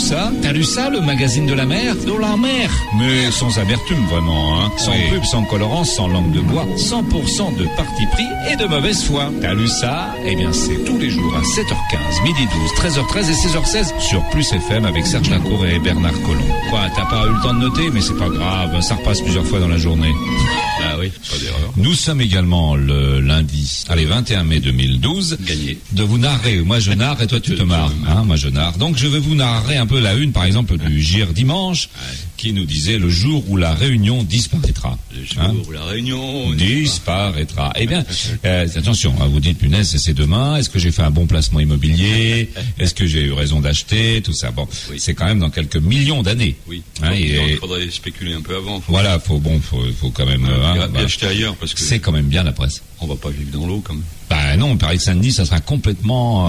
ça? T'as lu ça, le magazine de la mer? De la mer. Mais sans amertume, vraiment, hein. Sans pub, sans colorant, sans langue de bois. 100% de parti pris et de mauvaise foi. T'as lu ça? Eh bien, c'est tous les jours à 7h15, midi 12, 13h13 et 16h16 sur Plus FM avec Serge Lacour et Bernard Collomb. Quoi, t'as pas eu le temps de noter? Mais c'est pas grave, ça repasse plusieurs fois dans la journée. Ah oui, pas d'erreur. Nous sommes également le lundi, 21 mai 2012. Gagné. De vous narrer. Moi, je narre et toi, tu te marres. Hein, moi, je narre. Donc, je vais vous narrer un peu la une, par exemple, du JR Dimanche, qui nous disait le jour où la Réunion disparaîtra. Le jour où la Réunion disparaîtra. Eh bien, attention, hein, vous dites, punaise, c'est demain. Est-ce que j'ai fait un bon placement immobilier? Est-ce que j'ai eu raison d'acheter? Tout ça. Bon, c'est quand même dans quelques millions d'années. Oui. Hein, il faudrait spéculer un peu avant. Voilà, faut quand même acheter ailleurs parce que c'est quand même bien la presse. On va pas vivre dans l'eau quand même. Bah non, Paris-Saint-Denis, ça sera complètement.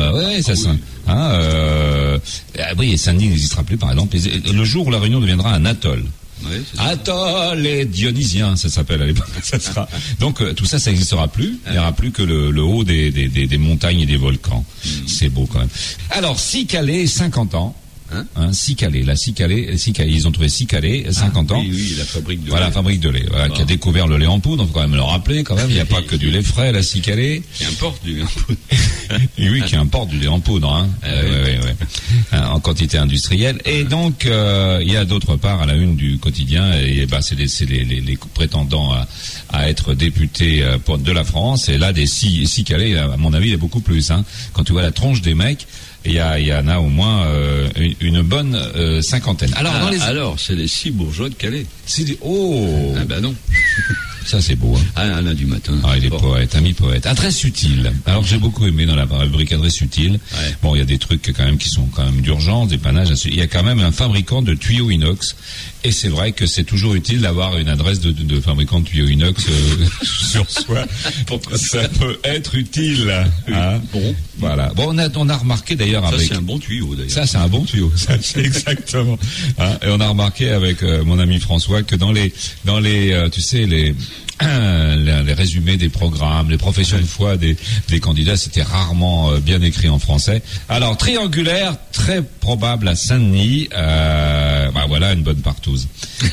Oui, et Saint-Denis n'existera plus, par exemple. Le jour où la Réunion deviendra un atoll. Oui, atoll et dionysien, ça s'appelle à l'époque. Ça sera. Donc tout ça n'existera plus. Il n'y aura plus que le haut des montagnes et des volcans. C'est beau quand même. Alors, Sicalé, 50 ans. Sicalé, ils ont trouvé Sicalé, 50 ans. Oui, la fabrique de lait. Voilà, fabrique de lait, qui a découvert le lait en poudre, il faut quand même le rappeler, quand même, il n'y a pas que du lait frais, la Sicalé. Qui importe du lait en poudre. Et oui, qui importe du lait en poudre, hein. En quantité industrielle. Et donc, il y a d'autre part, à la une du quotidien, c'est les prétendants à être députés de la France, et là, des Sicalé, à mon avis, il y a beaucoup plus, hein. Quand tu vois la tronche des mecs, il y en a au moins une bonne cinquantaine. Alors, c'est les 6 bourgeois de Calais. Oh. Ah bah non. Ça c'est beau. Hein. Un lundi matin. Ah, il est poète, ami poète. Adresse utile. Alors j'ai beaucoup aimé dans la rubrique adresse utile. Ouais. Bon, il y a des trucs quand même qui sont quand même d'urgence, des panages. Il y a quand même un fabricant de tuyaux inox. Et c'est vrai que c'est toujours utile d'avoir une adresse de fabricant de tuyaux inox sur soi. Ça peut être utile. Hein. Bon. Voilà. Bon, on a remarqué d'ailleurs ça, avec. C'est un bon tuyau d'ailleurs. Ça, c'est un bon tuyau. Ça, c'est exactement. Hein. Et on a remarqué avec mon ami François que dans les tu sais, les résumés des programmes, les professions de foi des candidats, c'était rarement bien écrit en français. Alors, triangulaire, très probable à Saint-Denis. Voilà, une bonne partouze.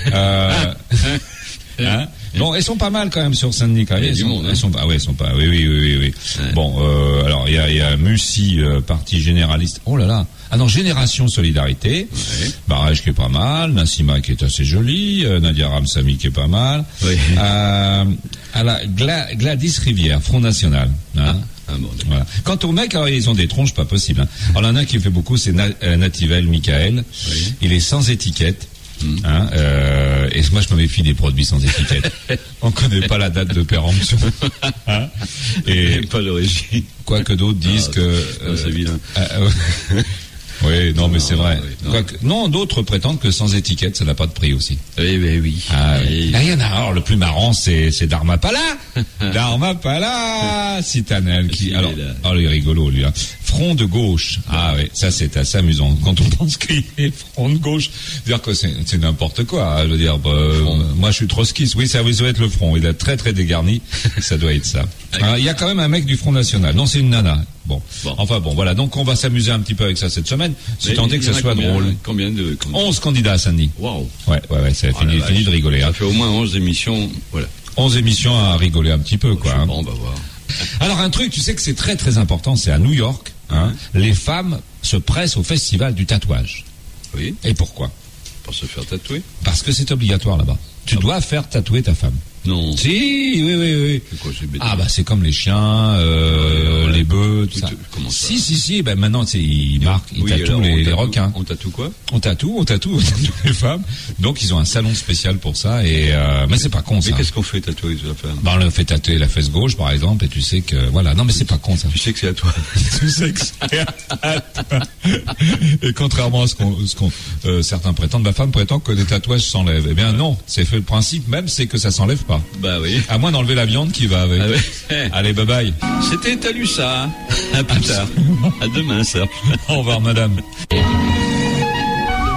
Hein? Bon, elles sont pas mal quand même sur Saint-Denis quand même. Elles sont pas. Oui. Ouais. Bon, alors il y a Mussy, parti généraliste. Oh là là. Ah non, Génération Solidarité. Ouais. Barège qui est pas mal, Nassima qui est assez jolie, Nadia Ramsamy qui est pas mal. Oui. Gladys Rivière, Front National. Hein. Bon, voilà. Quant aux mecs, alors, ils ont des tronches pas possibles. Hein. Alors, il y en a un qui me fait beaucoup, c'est Nativel Michael. Oui. Il est sans étiquette. Hein, et moi je me méfie des produits sans étiquette. On connaît pas la date de péremption. Hein, et pas l'origine. Quoique d'autres disent que c'est vilain. Oui, non, mais c'est vrai. Non, d'autres prétendent que sans étiquette, ça n'a pas de prix aussi. Oui. Il y en a. Alors, le plus marrant, c'est Dharmapala. Dharmapala, Citanel, qui, alors, il est rigolo, lui, hein. Front de gauche. Ah oui, ça c'est assez amusant. Quand on pense qu'il est front de gauche, dire que c'est n'importe quoi. Hein. Je veux dire, moi je suis trotskiste. Oui, ça doit être le front. Il est très très dégarni. Ça doit être ça. Il y a quand même un mec du Front National. Non, c'est une nana. Bon. Enfin bon, voilà. Donc on va s'amuser un petit peu avec ça cette semaine. Si tant est que ça soit drôle. Combien de 11 candidats à Saint-Denis. Waouh. Ouais. C'est fini de rigoler. Ça hein. fait au moins 11 émissions. Voilà. 11 émissions à rigoler un petit peu, quoi. Hein. Bon, on va voir. Alors un truc, tu sais que c'est très très important, c'est à New York, hein, les femmes se pressent au festival du tatouage. Oui. Et pourquoi? Pour se faire tatouer. Parce que c'est obligatoire là-bas. Tu dois faire tatouer ta femme. Non. Si, oui. C'est quoi, c'est comme les chiens, les bœufs, tout ça. Comment ça? Si, maintenant, ils tatouent les requins. On tatoue quoi? On tatoue les femmes. Donc, ils ont un salon spécial pour ça mais c'est pas con, ça. Mais qu'est-ce qu'on fait tatouer la femme? On le fait tatouer la fesse gauche, par exemple, et tu sais que, voilà. Non, mais c'est pas con, ça. Tu sais que c'est à toi. Tu sais que c'est à toi. Et contrairement à ce qu'on certains prétendent, ma femme prétend que les tatouages s'enlèvent. Eh bien, non. C'est fait le principe même, c'est que ça s'enlève pas. Bah oui. À moins d'enlever la viande qui va avec. Ah oui. Allez, bye bye. C'était T'as lu ça. À plus tard. À demain, ça. Au revoir, madame. T'as lu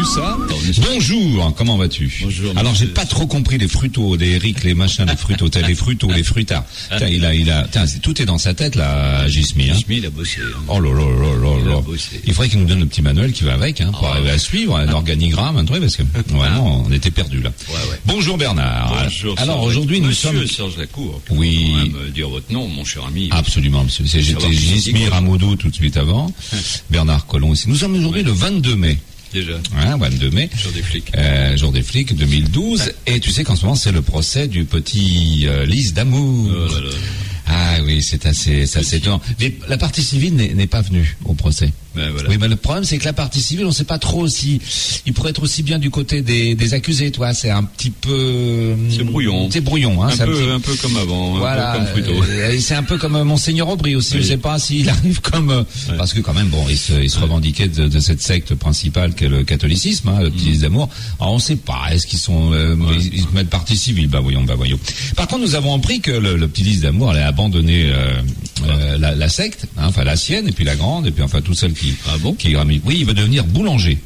ça. Bonjour, comment vas-tu? Bonjour. Alors, j'ai pas trop compris les frutos, des Eric, les machins, les frutos, les frutos, les frutards. Tiens, tout est dans sa tête, là, Gismi, hein. Gismi, il a bossé. Hein. Oh là là là là là. Il faudrait qu'il nous donne le petit manuel qui va avec, hein, pour arriver à suivre, un organigramme, un truc, parce que, vraiment, on était perdus, là. Ouais. Bonjour Bernard. Bonjour. Alors, aujourd'hui, nous sommes... Monsieur Serge Lacour. Oui. On va me dire votre nom, mon cher ami. Absolument, monsieur. J'étais Gismi Ramoudou tout de suite avant. Bernard Collomb ici. Nous sommes aujourd'hui le 22 mai. Déjà. Hein, 22 mai. Jour des flics. Jour des flics 2012. Et tu sais qu'en ce moment, c'est le procès du petit Lys d'amour. Oh là là. Ah oui, c'est assez étonnant. Mais la partie civile n'est pas venue au procès. Ben voilà. Oui, mais le problème, c'est que la partie civile, on ne sait pas trop si... Il pourrait être aussi bien du côté des accusés, toi. C'est un petit peu... C'est brouillon. C'est brouillon, hein. Un peu comme avant. Voilà. Un peu comme Fruto. C'est un peu comme Monseigneur Aubry aussi. Oui. Je ne sais pas s'il arrive comme... Parce que quand même, bon, il se revendiquait de cette secte principale qu'est le catholicisme, hein, le petit Lys d'amour. Alors, on ne sait pas. Est-ce qu'ils sont... ils se mettent partie civile? Bah voyons. Par contre, nous avons appris que le petit Lys d'amour allait abandonner la secte, hein, enfin la sienne, et puis la grande, et puis enfin toutes celles qui... Ah bon? Oui, il va devenir boulanger.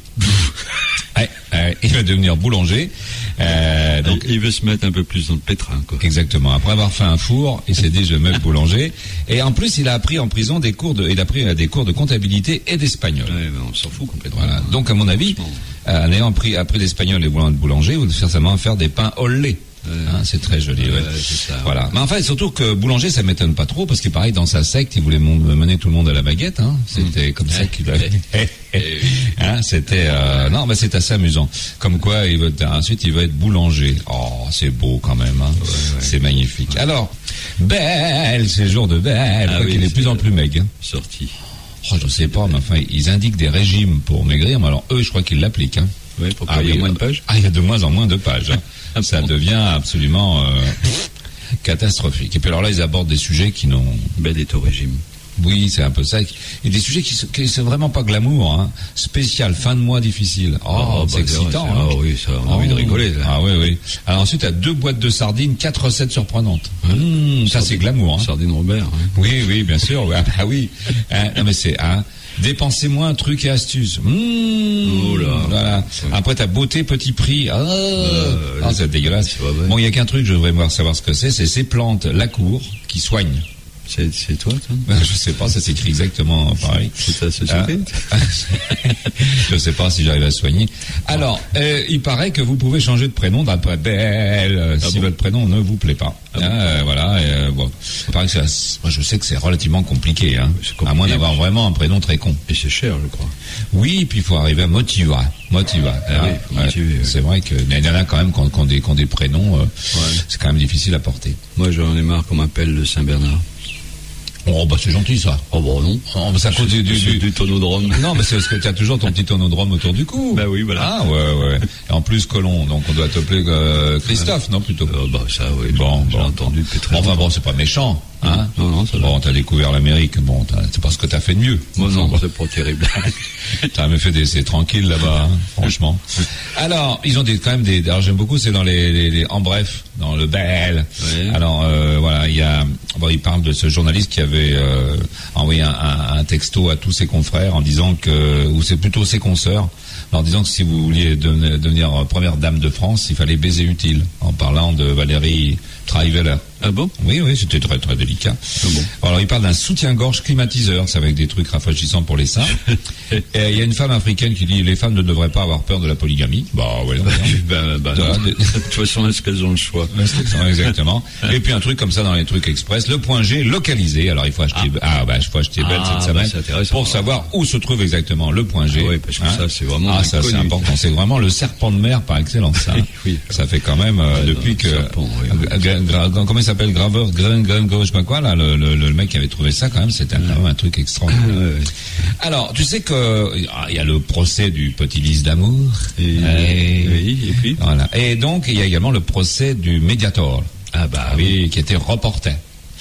Il va devenir boulanger. Donc il veut se mettre un peu plus dans le pétrin, quoi. Exactement. Après avoir fait un four, il s'est dit je vais me mettre boulanger. Et en plus, il a appris en prison des cours de comptabilité et d'espagnol. Ouais, mais on s'en fout complètement. Voilà. Donc à mon avis, en ayant appris d'espagnol et de boulanger, vous devez certainement faire des pains au lait. Hein, c'est très joli. Ouais. C'est ça. Voilà. Mais enfin, surtout que boulanger, ça m'étonne pas trop parce qu'il pareil dans sa secte, il voulait mener tout le monde à la baguette. Hein. C'était comme ça qu'il avait. Hein, c'était non, mais c'est assez amusant. Comme quoi, ensuite il va être boulanger. Oh, c'est beau quand même. Hein. Ouais. C'est magnifique. Alors, Belle, c'est le jour de Belle. Il est de plus en plus maigre. Sorti. Oh, je sais pas, mais enfin, ils indiquent des régimes pour maigrir, mais alors eux, je crois qu'ils l'appliquent. Hein. Oui, pourquoi il y a moins de pages? Il y a de moins en moins de pages. Hein. Ça devient absolument catastrophique. Et puis alors là, ils abordent des sujets qui n'ont... Belle est au régime. Oui, c'est un peu ça. Et des sujets qui sont vraiment pas glamour. Hein. Spécial, fin de mois difficile. C'est excitant. Ah oui, ça, on a envie de rigoler. Là. Ah oui. Alors ensuite, tu as 2 boîtes de sardines, 4 recettes surprenantes. Ça, c'est glamour. Hein. Sardine Robert. Hein. Oui, bien sûr. Ah oui. Non, mais c'est... Hein. Dépensez moins, trucs et astuces. Oh là. Voilà. Après, t'as beauté, petit prix. C'est dégueulasse. Bon, il y a qu'un truc, je voudrais savoir ce que c'est ces plantes, la cour, qui soignent. C'est toi, toi? Je sais pas, ça s'écrit exactement pareil. C'est ta société? Je sais pas si j'arrive à soigner. Alors, il paraît que vous pouvez changer de prénom d'après Belle, si votre prénom ne vous plaît pas. Voilà. Bon, il paraît que moi, je sais que c'est relativement compliqué, hein, à moins d'avoir vraiment un prénom très con. Et c'est cher, je crois. Oui, puis il faut arriver à motiver. C'est vrai que il y en a quand même qui ont des prénoms, c'est quand même difficile à porter. Moi, j'en ai marre qu'on m'appelle le Saint-Bernard. Oh, bah, c'est gentil, ça. Oh, bah, non. Oh, bah, c'est à cause du tonodrome. Non, mais c'est parce que tu as toujours ton petit tonodrome autour du cou. Bah oui, voilà. Ah, ouais. Et en plus, Colomb. Donc, on doit t'appeler Christophe, non, plutôt? Bah, ça, oui. Bon. J'ai entendu depuis très longtemps. Enfin, bon, c'est pas méchant. Hein? Non, ça va. Bon, t'as découvert l'Amérique. Bon, c'est parce que t'as fait de mieux. Moi, non, c'est pas terrible. T'as même fait c'est tranquille là-bas, hein, franchement. Alors, ils ont quand même alors j'aime beaucoup, c'est dans en bref, dans le Bel. Ouais. Alors, voilà, il parle de ce journaliste qui avait envoyé un texto à tous ses confrères en disant ou c'est plutôt ses consoeurs, en disant que si vous vouliez devenir première dame de France, il fallait baiser utile, en parlant de Valérie Trierweiler. Ah bon? Oui, c'était très très délicat. Ah bon. Alors il parle d'un soutien-gorge climatiseur, c'est avec des trucs rafraîchissants pour les seins. Et il y a une femme africaine qui dit les femmes ne devraient pas avoir peur de la polygamie. Bah ouais. De toute façon, est-ce qu'elles ont le choix? Exactement. Et puis un truc comme ça dans les trucs express, le point G localisé. Alors il faut acheter faut acheter Belle cette semaine pour savoir où se trouve exactement le point G. Oui, parce que ça c'est vraiment ça c'est important. C'est vraiment le serpent de mer par excellence. Ça. Oui. Ça fait quand même depuis que comment il s'appelle Graveur je sais pas quoi là, le mec qui avait trouvé ça quand même, c'était quand même un truc extraordinaire. Alors tu sais que il y a le procès du petit Lys d'amour. Et puis voilà. Et donc il y a également le procès du Mediator. Ah bah oui, qui était reporté.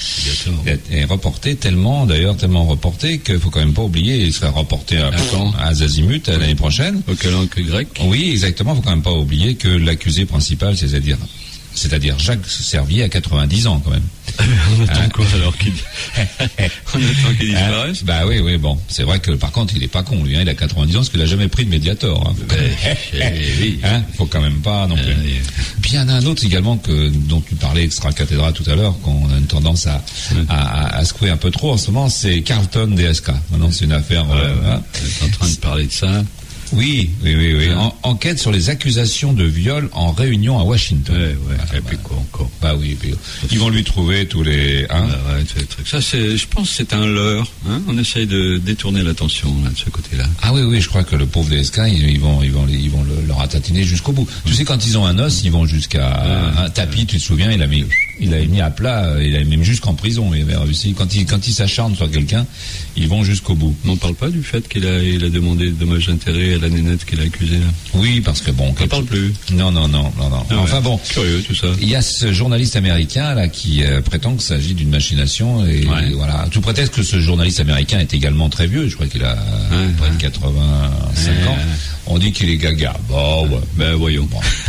Et reporté tellement reporté qu'il faut quand même pas oublier, il serait reporté à Zazimut l'année prochaine. Au calendrier grec. Oui, exactement, faut quand même pas oublier que l'accusé principal, c'est-à-dire C'est-à-dire Jacques Servier à 90 ans quand même. On attend quoi alors qu'il disparaisse? Bah oui, bon. C'est vrai que par contre, il est pas con, lui. Il a 90 ans parce qu'il a jamais pris de Mediator. Faut quand même pas non plus. Puis il y en a un autre également dont tu parlais extra cathédrale tout à l'heure, qu'on a une tendance à secouer un peu trop en ce moment, c'est Carlton DSK. Maintenant, c'est une affaire. T'es en train de parler de ça. Oui. Enquête sur les accusations de viol en réunion à Washington. Et puis quoi encore? Bah oui, puis ils vont lui trouver tous les. Ça, je pense que c'est un leurre. On essaye de détourner l'attention là, de ce côté-là. Ah oui, je crois que le pauvre DSK, ils vont le ratatiner jusqu'au bout. Tu sais, quand ils ont un os, ils vont jusqu'à un tapis. Tu te souviens, il a mis à plat, il a même jusqu'en prison. Il avait réussi. Quand il s'acharne sur quelqu'un, ils vont jusqu'au bout. On parle pas du fait qu'il a demandé de dommages d'intérêt à la nénette qu'il a accusée là. Oui, parce que bon. On parle plus. Non. Enfin bon. Curieux tout ça. Il y a ce journaliste américain là qui prétend qu'il s'agit d'une machination et voilà. Tout prétexte que ce journaliste américain est également très vieux. Je crois qu'il a près de 85 ans. On dit qu'il est gaga. Ben voyons.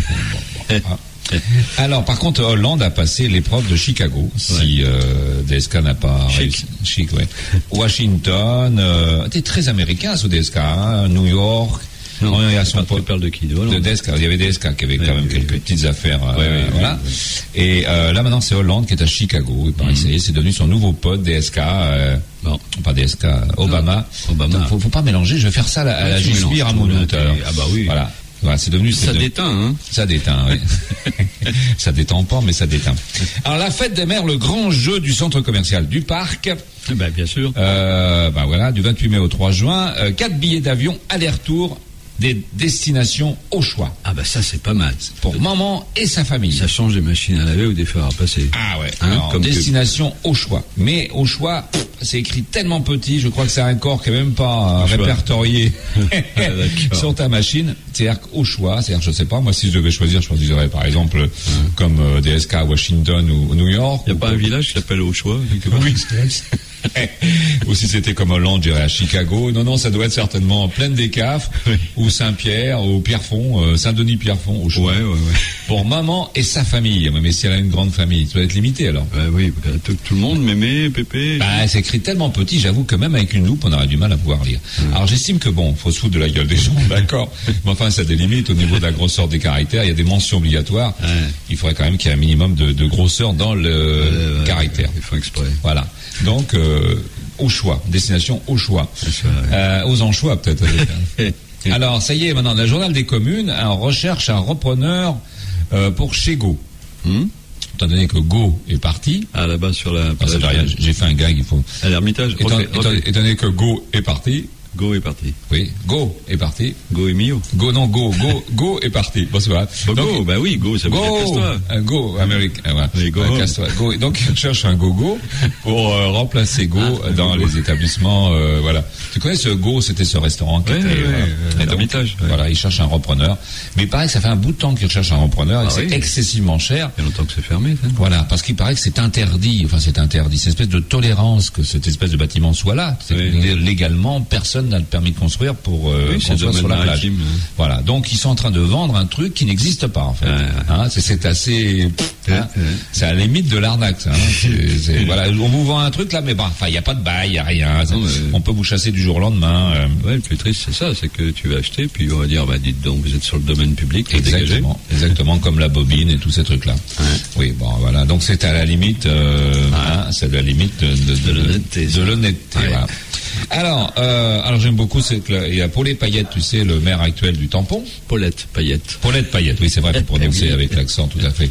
Alors, par contre, Hollande a passé l'épreuve de Chicago. Si DSK n'a pas réussi. Chic, ouais. Washington, c'était très américain ce DSK, New York. Non, tu parles de qui? De DSK. Il y avait DSK qui avait quand même quelques petites affaires. Voilà. Et là maintenant c'est Hollande qui est à Chicago. Et pareil, c'est devenu son nouveau pote DSK. Pas DSK, Obama. Donc, faut pas mélanger. Je vais faire ça à la Gisbire à mon auteur. Ah bah oui. Voilà. C'est devenu. Ça déteint, Ça déteint, oui. Ça détend pas, mais ça déteint. Alors la fête des mères, le grand jeu du centre commercial du parc. Bien sûr. Du 28 mai au 3 juin, 4 billets d'avion aller-retour. Des destinations au choix. Ça c'est pas mal. Pour maman et sa famille. Ça change des machines à laver ou des fers à passer. Alors, destination au choix. Mais au choix, c'est écrit tellement petit, je crois que c'est un corps qui est même pas répertorié sur ta machine. C'est-à-dire qu'au choix, je sais pas, moi si je devais choisir, je choisirais par exemple comme DSK à Washington ou New York. Il n'y a pas un village qui s'appelle au choix? Oui, ou si c'était comme Hollande, j'irais à Chicago. Non, ça doit être certainement Plaine des Cafres, ou Saint-Pierre, ou Pierrefonds, Saint-Denis-Pierrefonds, au choix. Ouais. Pour maman et sa famille. Mais si elle a une grande famille, ça doit être limité alors. Oui, tout le monde, mémé, pépé. C'est écrit tellement petit, j'avoue que même avec une loupe, on aurait du mal à pouvoir lire. Alors j'estime que faut se foutre de la gueule des gens, d'accord. Mais enfin, ça a des limites au niveau de la grosseur des caractères. Il y a des mentions obligatoires. Il faudrait quand même qu'il y ait un minimum de grosseur dans le caractère. Il faut exprès. Voilà. Donc, au choix, destination au choix, aux anchois peut-être. Alors, ça y est, maintenant, le journal des communes recherche un repreneur pour chez Go. Étant donné que Go est parti. Là-bas sur la. J'ai fait un gag, il faut. À l'Ermitage. Étant donné que Go est parti. Go est parti. Oui, Go est parti. Go est mio. Go est parti. Bon, c'est vrai. Donc, Go, ça veut dire casse-toi. Go, Amérique. Go. Go. Donc, on cherche un Go pour remplacer Go dans les établissements, voilà. Tu connais ce Go, c'était ce restaurant qui était, l'Ermitage. Voilà, il cherche un repreneur. Mais pareil, ça fait un bout de temps qu'il recherche un repreneur et c'est excessivement cher. Il y a longtemps que c'est fermé, ça. Voilà, parce qu'il paraît que c'est interdit. Enfin, c'est interdit. C'est une espèce de tolérance que cette espèce de bâtiment soit là. Légalement, personne n'a le permis de construire pour construire sur la plage. Voilà, donc ils sont en train de vendre un truc qui n'existe pas en fait. C'est assez, c'est à la limite de l'arnaque. Ça, voilà, on vous vend un truc là, mais il y a pas de bail, il y a rien. On peut vous chasser du jour au lendemain. Le plus triste c'est ça, c'est que tu vas acheter puis on va dire dites donc vous êtes sur le domaine public. Exactement comme la bobine et tous ces trucs là. Oui, voilà, donc c'est à la limite, c'est à la limite de l'honnêteté. Voilà. Alors j'aime beaucoup, il y a Paulet Payette, tu sais, le maire actuel du Tampon. Paulette Payette, oui, c'est vrai, faut prononcer avec l'accent, tout à fait.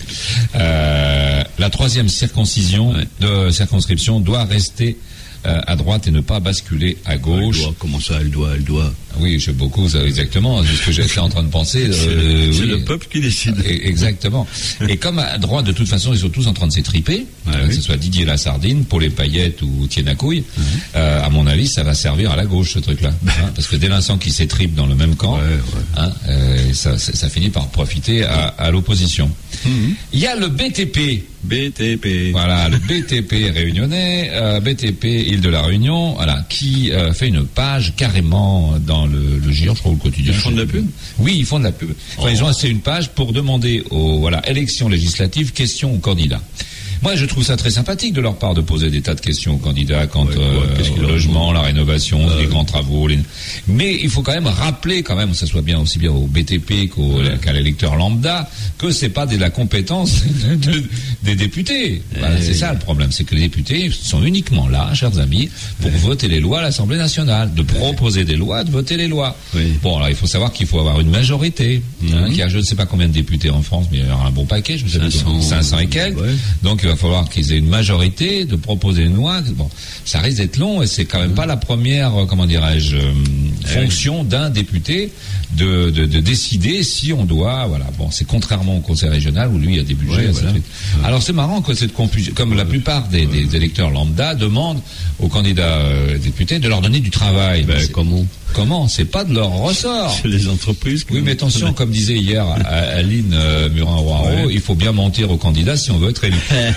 La 3e circonscription doit rester à droite et ne pas basculer à gauche. Comment ça, elle doit Oui, j'aime beaucoup, ça, exactement, c'est ce que j'étais en train de penser. C'est le peuple qui décide. Exactement. Et comme à droite, de toute façon, ils sont tous en train de s'étriper, que ce soit Didier Lasardine, Paulet Payette ou Tiena Couille, à mon avis, ça va servir à la gauche, ce truc-là. Parce que dès l'instant qu'ils s'étripent dans le même camp, ça finit par profiter à l'opposition. Il y a le BTP. BTP. Voilà, le BTP réunionnais, BTP Île de la Réunion, voilà, qui fait une page carrément dans le GIR, je crois, ou le quotidien. Ils font de la pub? Oui, ils font de la pub. Enfin, ils ont assez une page pour demander aux élections législatives, questions aux candidats. Moi, je trouve ça très sympathique de leur part de poser des tas de questions aux candidats quant au logement, la rénovation, les grands travaux. Mais il faut quand même rappeler, que ça soit bien aussi bien au BTP qu'à l'électeur lambda, que c'est pas de la compétence des députés. Voilà, c'est ça le problème, c'est que les députés sont uniquement là, chers amis, pour voter les lois à l'Assemblée nationale, de proposer des lois, de voter les lois. Oui. Bon, alors il faut savoir qu'il faut avoir une majorité. Qu'il y a je ne sais pas combien de députés en France, mais il y aura un bon paquet, je me souviens, 500 et quelques. Ouais. Donc il va falloir qu'ils aient une majorité de proposer une loi. Bon, ça risque d'être long et c'est quand même pas la première, fonction d'un député de décider si on doit, voilà. Bon, c'est contrairement au conseil régional où lui il y a des budgets. Alors c'est marrant que cette confusion, comme la plupart des électeurs lambda demandent aux candidats députés de leur donner du travail. Comment? C'est pas de leur ressort. C'est les entreprises. Oui, mais attention, comme disait hier Aline Murin-Roiro, il faut bien mentir aux candidats si on veut être élu.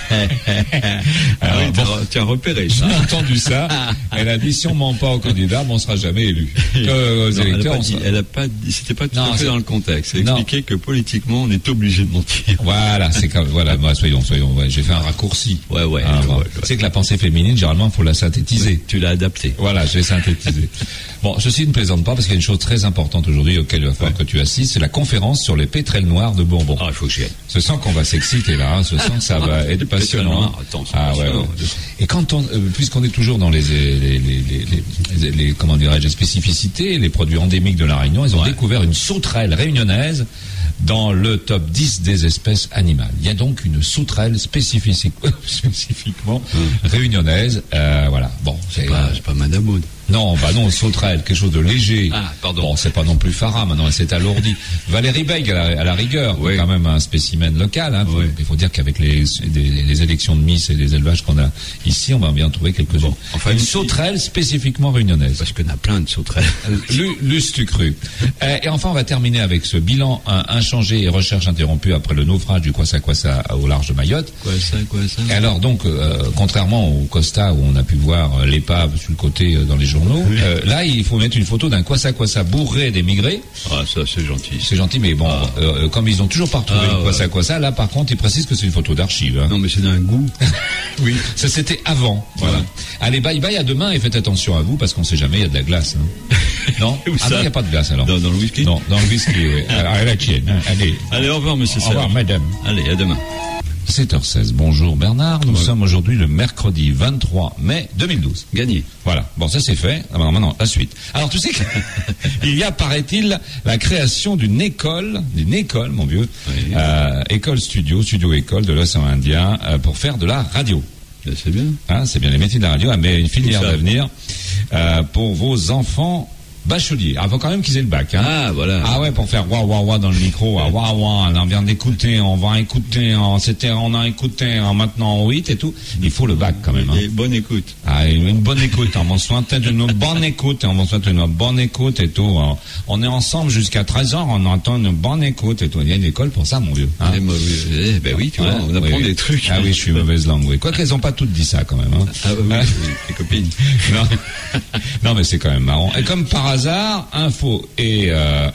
Alors, tu as repéré ça. J'ai entendu ça. Elle a dit si on ment pas aux candidats, on sera jamais élu. Aux électeurs, elle a pas dit, c'était pas tout à fait dans le contexte. Elle expliquait que politiquement, on est obligé de mentir. Voilà, c'est comme, soyons, j'ai fait un raccourci. Tu sais que la pensée féminine, généralement, il faut la synthétiser. Tu l'as adaptée. Voilà, je l'ai synthétisée. Bon, ceci ne plaisante pas parce qu'il y a une chose très importante aujourd'hui auquel il va falloir que tu assistes, c'est la conférence sur les pétrelles noires de Bourbon. Ah, il faut que j'y aille. Je sens qu'on va s'exciter là, je sens que ça va être passionnant. Et quand puisqu'on est toujours dans les comment dirais-je, les spécificités, les produits endémiques de la Réunion, ils ont découvert une sauterelle réunionnaise dans le top 10 des espèces animales. Il y a donc une sauterelle spécifiquement réunionnaise, voilà. Bon, c'est pas Madame Aude. Non, sauterelle, quelque chose de léger. Ah, pardon. Bon, c'est pas non plus Farah, maintenant, c'est alourdi. Valérie Bègue, à la rigueur, quand même un spécimen local, hein. Il faut dire qu'avec les élections de Miss et les élevages qu'on a ici, on va bien trouver quelques-uns. Bon, enfin, une sauterelle spécifiquement réunionnaise. Parce qu'il y en a plein de sauterelles. Lustucru. Et enfin, on va terminer avec ce bilan inchangé et recherche interrompue après le naufrage du Kwassa au large de Mayotte. Quoi ça? Alors donc, contrairement au Costa où on a pu voir l'épave sur le côté dans les journaux, là il faut mettre une photo d'un Kwassa bourré d'émigrés. Ah, ça c'est gentil. C'est gentil, mais bon, comme ils ont toujours pas retrouvé une Kwassa, là par contre ils précisent que c'est une photo d'archive. Hein. Non mais c'est d'un goût. Oui, ça c'était avant. Voilà. Allez, bye à demain et faites attention à vous parce qu'on sait jamais, il y a de la glace. Hein. Non, non, il n'y a pas de glace alors. Dans le whisky? Non, dans le whisky, oui. À la tienne. Allez, au revoir monsieur. Au revoir madame. Allez, à demain. 7h16. Bonjour Bernard. Nous sommes aujourd'hui le mercredi 23 mai 2012. Gagné. Voilà. Bon, ça c'est fait. Alors maintenant, la suite. Alors tu sais qu'il y a, paraît-il, la création d'une école, mon vieux, école studio école de l'océan Indien pour faire de la radio. C'est bien. Hein, c'est bien les métiers de la radio, mais une filière d'avenir pour vos enfants bachelier. Il faut quand même qu'ils aient le bac. Hein. Ah, voilà. Ah ouais, pour faire wah dans le micro. On vient d'écouter, on va écouter, on a écouté, maintenant 8 et tout. Il faut le bac quand même. Hein. Et bonne écoute. Ah, une bonne écoute. On va souhaiter une bonne écoute. Et tout. On est ensemble jusqu'à 13h, on entend une bonne écoute et tout. Il y a une école pour ça, mon vieux. Hein. Ben oui, tu vois, on apprend des trucs. Ah oui, je suis mauvaise langue, oui. Quoique, elles n'ont pas toutes dit ça quand même. Hein. Ah oui, les copines. Non, mais c'est quand même marrant. Et comme par hasard, info et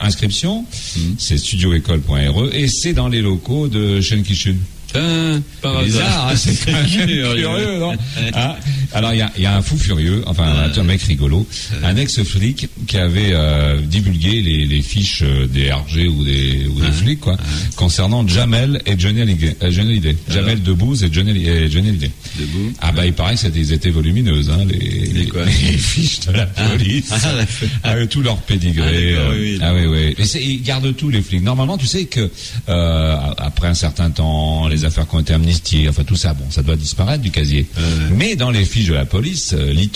c'est studioécole.re et c'est dans les locaux de Shenkishun. Par hasard, c'est quand même curieux, non? Hein? Alors il y a un fou furieux, un mec rigolo, un ex-flic qui avait divulgué les fiches des RG ou des flics concernant Jamel et Johnny Hallyday. Jamel Debbouze et Johnny Hallyday. Ah bah il paraît que ils étaient volumineuses, hein, les fiches de la police, avec tout leur pédigré. Oui. Ils gardent tout les flics. Normalement, tu sais que après un certain temps, les affaires qui ont été amnistiées, tout ça, bon, ça doit disparaître du casier. Mais dans les fiches de la police, lit-on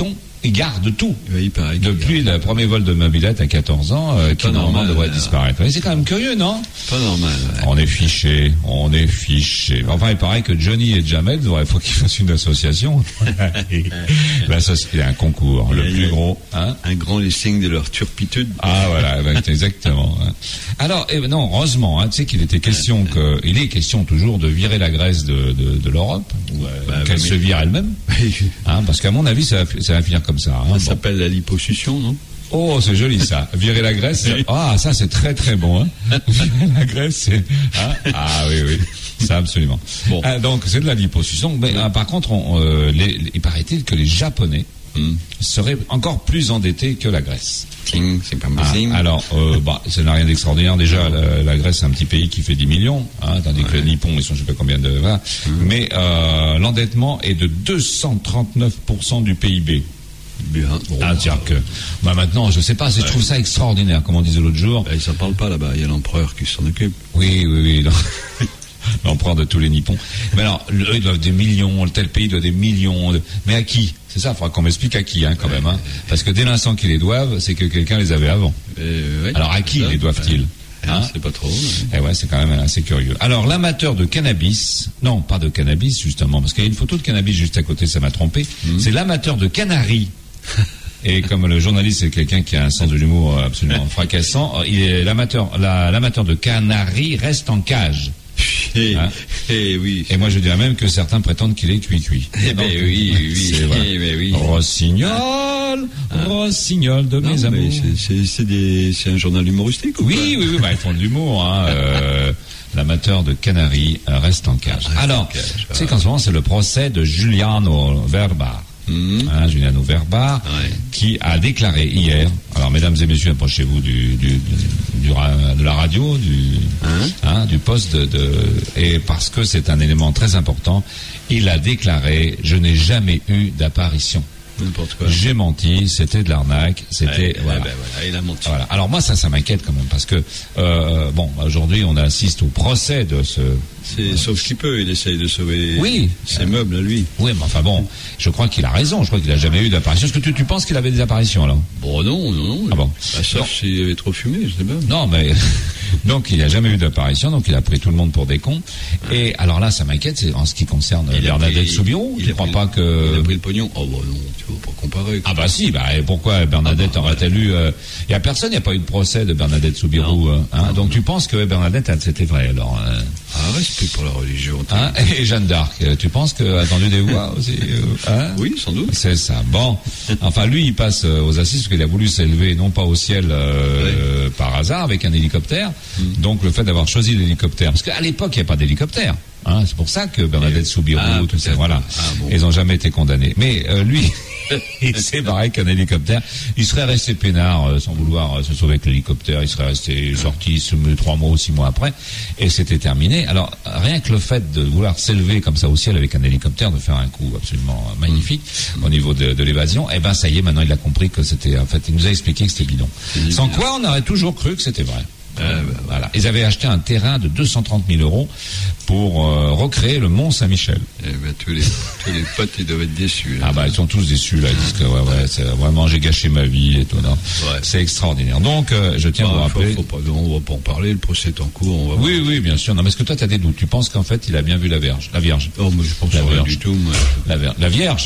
il garde tout. Oui, il paraît. Depuis le premier vol de mobilette à 14 ans, qui normalement devrait disparaître. C'est quand même curieux, non? Pas normal. Ouais. On est fiché. Enfin, il paraît que Johnny et Jamel, il faut qu'ils fassent une association. Il y a un concours, le plus gros. Hein, un grand listing de leur turpitude. Ah voilà, exactement. Alors, non, heureusement, tu sais qu'il était question il est question toujours de virer la Grèce de l'Europe, qu'elle se vire elle-même. Parce qu'à mon avis, ça va finir comme ça. Ça s'appelle la liposuction, non? Oh, c'est joli ça. Virer la Grèce. Ça c'est très très bon. Virer la Grèce, c'est. Ah oui. Ça absolument. Bon. Donc c'est de la liposuction. Mais par contre, il paraît-il que les Japonais seraient encore plus endettés que la Grèce. C'est pas possible. Alors, ça n'a rien d'extraordinaire. Déjà, la Grèce, c'est un petit pays qui fait 10 millions, tandis que les Nippons, ils sont je sais pas combien de... Voilà. Mais l'endettement est de 239% du PIB. Bien. C'est-à-dire que maintenant, je sais pas, je trouve ça extraordinaire, comme on disait l'autre jour. Ils s'en parlent pas là-bas, il y a l'empereur qui s'en occupe. Oui. L'empereur de tous les Nippons. Mais alors, eux, ils doivent des millions, tel pays doit des millions. Mais à qui? C'est ça, il faudra qu'on m'explique à qui, quand même. Parce que dès l'instant qu'ils les doivent, c'est que quelqu'un les avait avant. Alors à qui les doivent-ils? C'est pas trop. C'est quand même assez curieux. Alors l'amateur de cannabis, non, pas de cannabis justement, parce qu'il y a une photo de cannabis juste à côté, ça m'a trompé. C'est l'amateur de canaris. Et comme le journaliste c'est quelqu'un qui a un sens de l'humour absolument fracassant, il est l'amateur de canaris reste en cage. Oui. Et moi je dirais même que certains prétendent qu'il est cuit. Oui. Rossignol de mes amours. C'est un journal humoristique. Oui, ils font de l'humour. L'amateur de canaris reste en cage. Alors, tu sais qu'en ce moment c'est le procès de Giuliano Verbar. Giuliano Verbar, qui a déclaré hier. Alors, mesdames et messieurs, approchez-vous de la radio, du poste et parce que c'est un élément très important, il a déclaré: je n'ai jamais eu d'apparition. N'importe quoi. J'ai menti, c'était de l'arnaque, c'était il a menti. Voilà. Alors moi ça m'inquiète quand même parce que aujourd'hui on assiste au procès de ce. Sauf qu'il peut, il essaye de sauver ses meubles, lui. Oui, mais enfin bon, je crois qu'il a raison. Je crois qu'il a jamais eu d'apparition. Est-ce que tu penses qu'il avait des apparitions là? Bon, non. Ah bon. Sauf s'il avait trop fumé, je sais pas. Non, mais donc il n'a jamais eu d'apparition, donc il a pris tout le monde pour des cons. Et alors là, ça m'inquiète, c'est en ce qui concerne Bernadette Soubirous. Tu crois pas que il a pris le pognon? Oh bah non, tu vas pas comparer. Ah bah si, et pourquoi Bernadette aurait-elle eu il y a personne, il n'y a pas eu de procès de Bernadette Soubirous. Donc tu penses que Bernadette, c'était vrai alors? Respect pour la religion. Et Jeanne d'Arc, tu penses que attendu des voix aussi? Oui, sans doute. C'est ça. Bon, enfin lui, il passe aux assises parce qu'il a voulu s'élever non pas au ciel par hasard avec un hélicoptère. Donc le fait d'avoir choisi l'hélicoptère, parce qu'à l'époque il n'y a pas d'hélicoptère. C'est pour ça que Bernadette Soubirous, tout ça, voilà. Ils n'ont jamais été condamnés. Mais lui, c'est pareil qu'un hélicoptère. Il serait resté peinard sans vouloir se sauver avec l'hélicoptère. Il serait resté sorti 3 mois ou 6 mois après. Et c'était terminé. Alors, rien que le fait de vouloir s'élever comme ça au ciel avec un hélicoptère, de faire un coup absolument magnifique au niveau de l'évasion, ça y est, maintenant il a compris que c'était, en fait, il nous a expliqué que c'était bidon. Sans quoi, on aurait toujours cru que c'était vrai. Voilà. Ils avaient acheté un terrain de 230 000 euros pour recréer le Mont Saint-Michel. Tous les potes, ils doivent être déçus. Là. Ils sont tous déçus là. Ils disent que c'est vraiment j'ai gâché ma vie et tout. Non. C'est extraordinaire. Donc je tiens à vous rappeler. On va pas en parler. Le procès est en cours. Oui, bien sûr. Non, mais est-ce que toi tu as des doutes? Tu penses qu'en fait il a bien vu la Vierge? Oh, mais je pense pas du tout. La Vierge.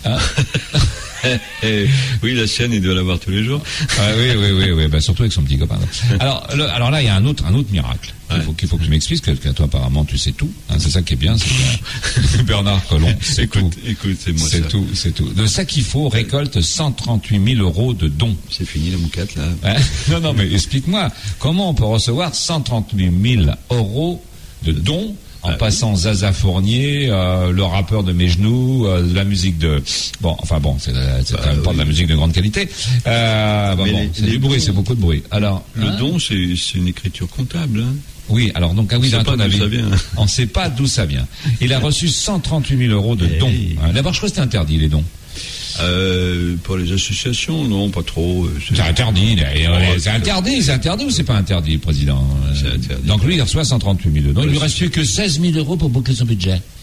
Oui, la sienne, il doit l'avoir tous les jours. Oui, surtout avec son petit copain. Alors là, il y a un autre miracle. Qu'il faut que tu m'expliques, que toi, apparemment, tu sais tout. C'est ça qui est bien, c'est que Bernard Collomb, c'est tout. Écoute, c'est moi ça. C'est tout. De ça qu'il faut, récolte 138 000 euros de dons. C'est fini la mouquette, là. Non, mais explique-moi, comment on peut recevoir 138 000 euros de dons en passant Zaza Fournier, le rappeur de Mes Genoux, la musique de... c'est quand même pas de la musique de grande qualité. C'est du bruit, c'est beaucoup de bruit. Alors, le don, c'est une écriture comptable. Oui, alors donc, d'un ton avis, on ne sait pas d'où ça vient. Il a reçu 138 000 euros de dons. D'abord, je crois que c'était interdit, les dons. Pour les associations, non, pas trop. C'est interdit. C'est interdit ou c'est pas interdit, président? C'est interdit. Donc lui, il reçoit 138 000 euros. Donc il lui reste plus que 16 000 euros pour boucler son budget.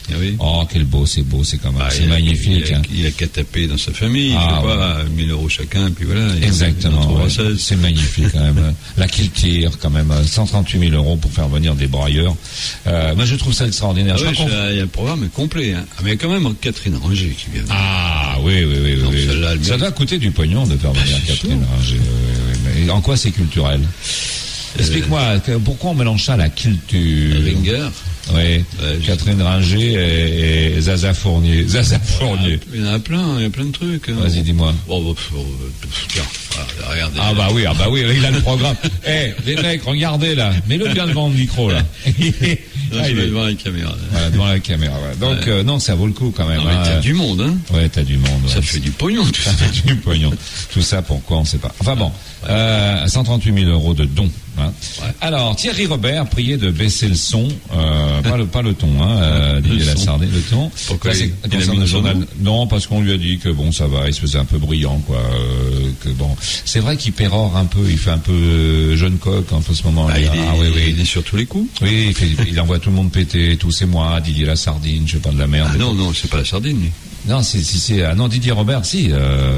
Ah oui. Oh, quel beau, c'est quand même, c'est magnifique. Il a qu'à taper dans sa famille, 1000 euros chacun, puis voilà. Exactement, c'est magnifique quand même. La culture, quand même, 138 000 euros pour faire venir des brailleurs. Moi, je trouve ça extraordinaire. Il y a un programme complet, hein. Mais quand même, Catherine Ringer qui vient. Ah, oui. Ça doit coûter du pognon de faire venir Catherine Ringer. Mais en quoi c'est culturel? Explique-moi, pourquoi on mélange ça à la culture? Ringer. Oui, Catherine Ringer et Zaza Fournier. Il y en a plein, de trucs. Hein. Vas-y, dis-moi. Tiens, regardez. Ah bah oui, il a le programme. Les mecs, regardez là. Mets-le bien devant le micro là. Il est devant la caméra. Voilà, devant la caméra. Donc non, ça vaut le coup quand même. Mais t'as du monde, hein. Ouais, t'as du monde. Ça fait du pognon, tout ça. Ça fait du pognon. Tout ça, pourquoi on ne sait pas. Enfin bon, 138 000 euros de dons. Hein. Ouais. Alors, Thierry Robert priait de baisser le son, pas le ton, Didier Lasardine, le ton. Pourquoi ça, c'est concerne le journal. Non, parce qu'on lui a dit que bon, ça va, il se faisait un peu brillant, quoi. Que bon, c'est vrai qu'il pérore un peu, il fait un peu jeune coq en ce moment. Il est sur tous les coups. Oui, il envoie tout le monde péter, tous c'est moi, Didier Lasardine, je sais pas de la merde. Ah non, c'est pas la sardine, lui. Non, non, Didier Robert, si.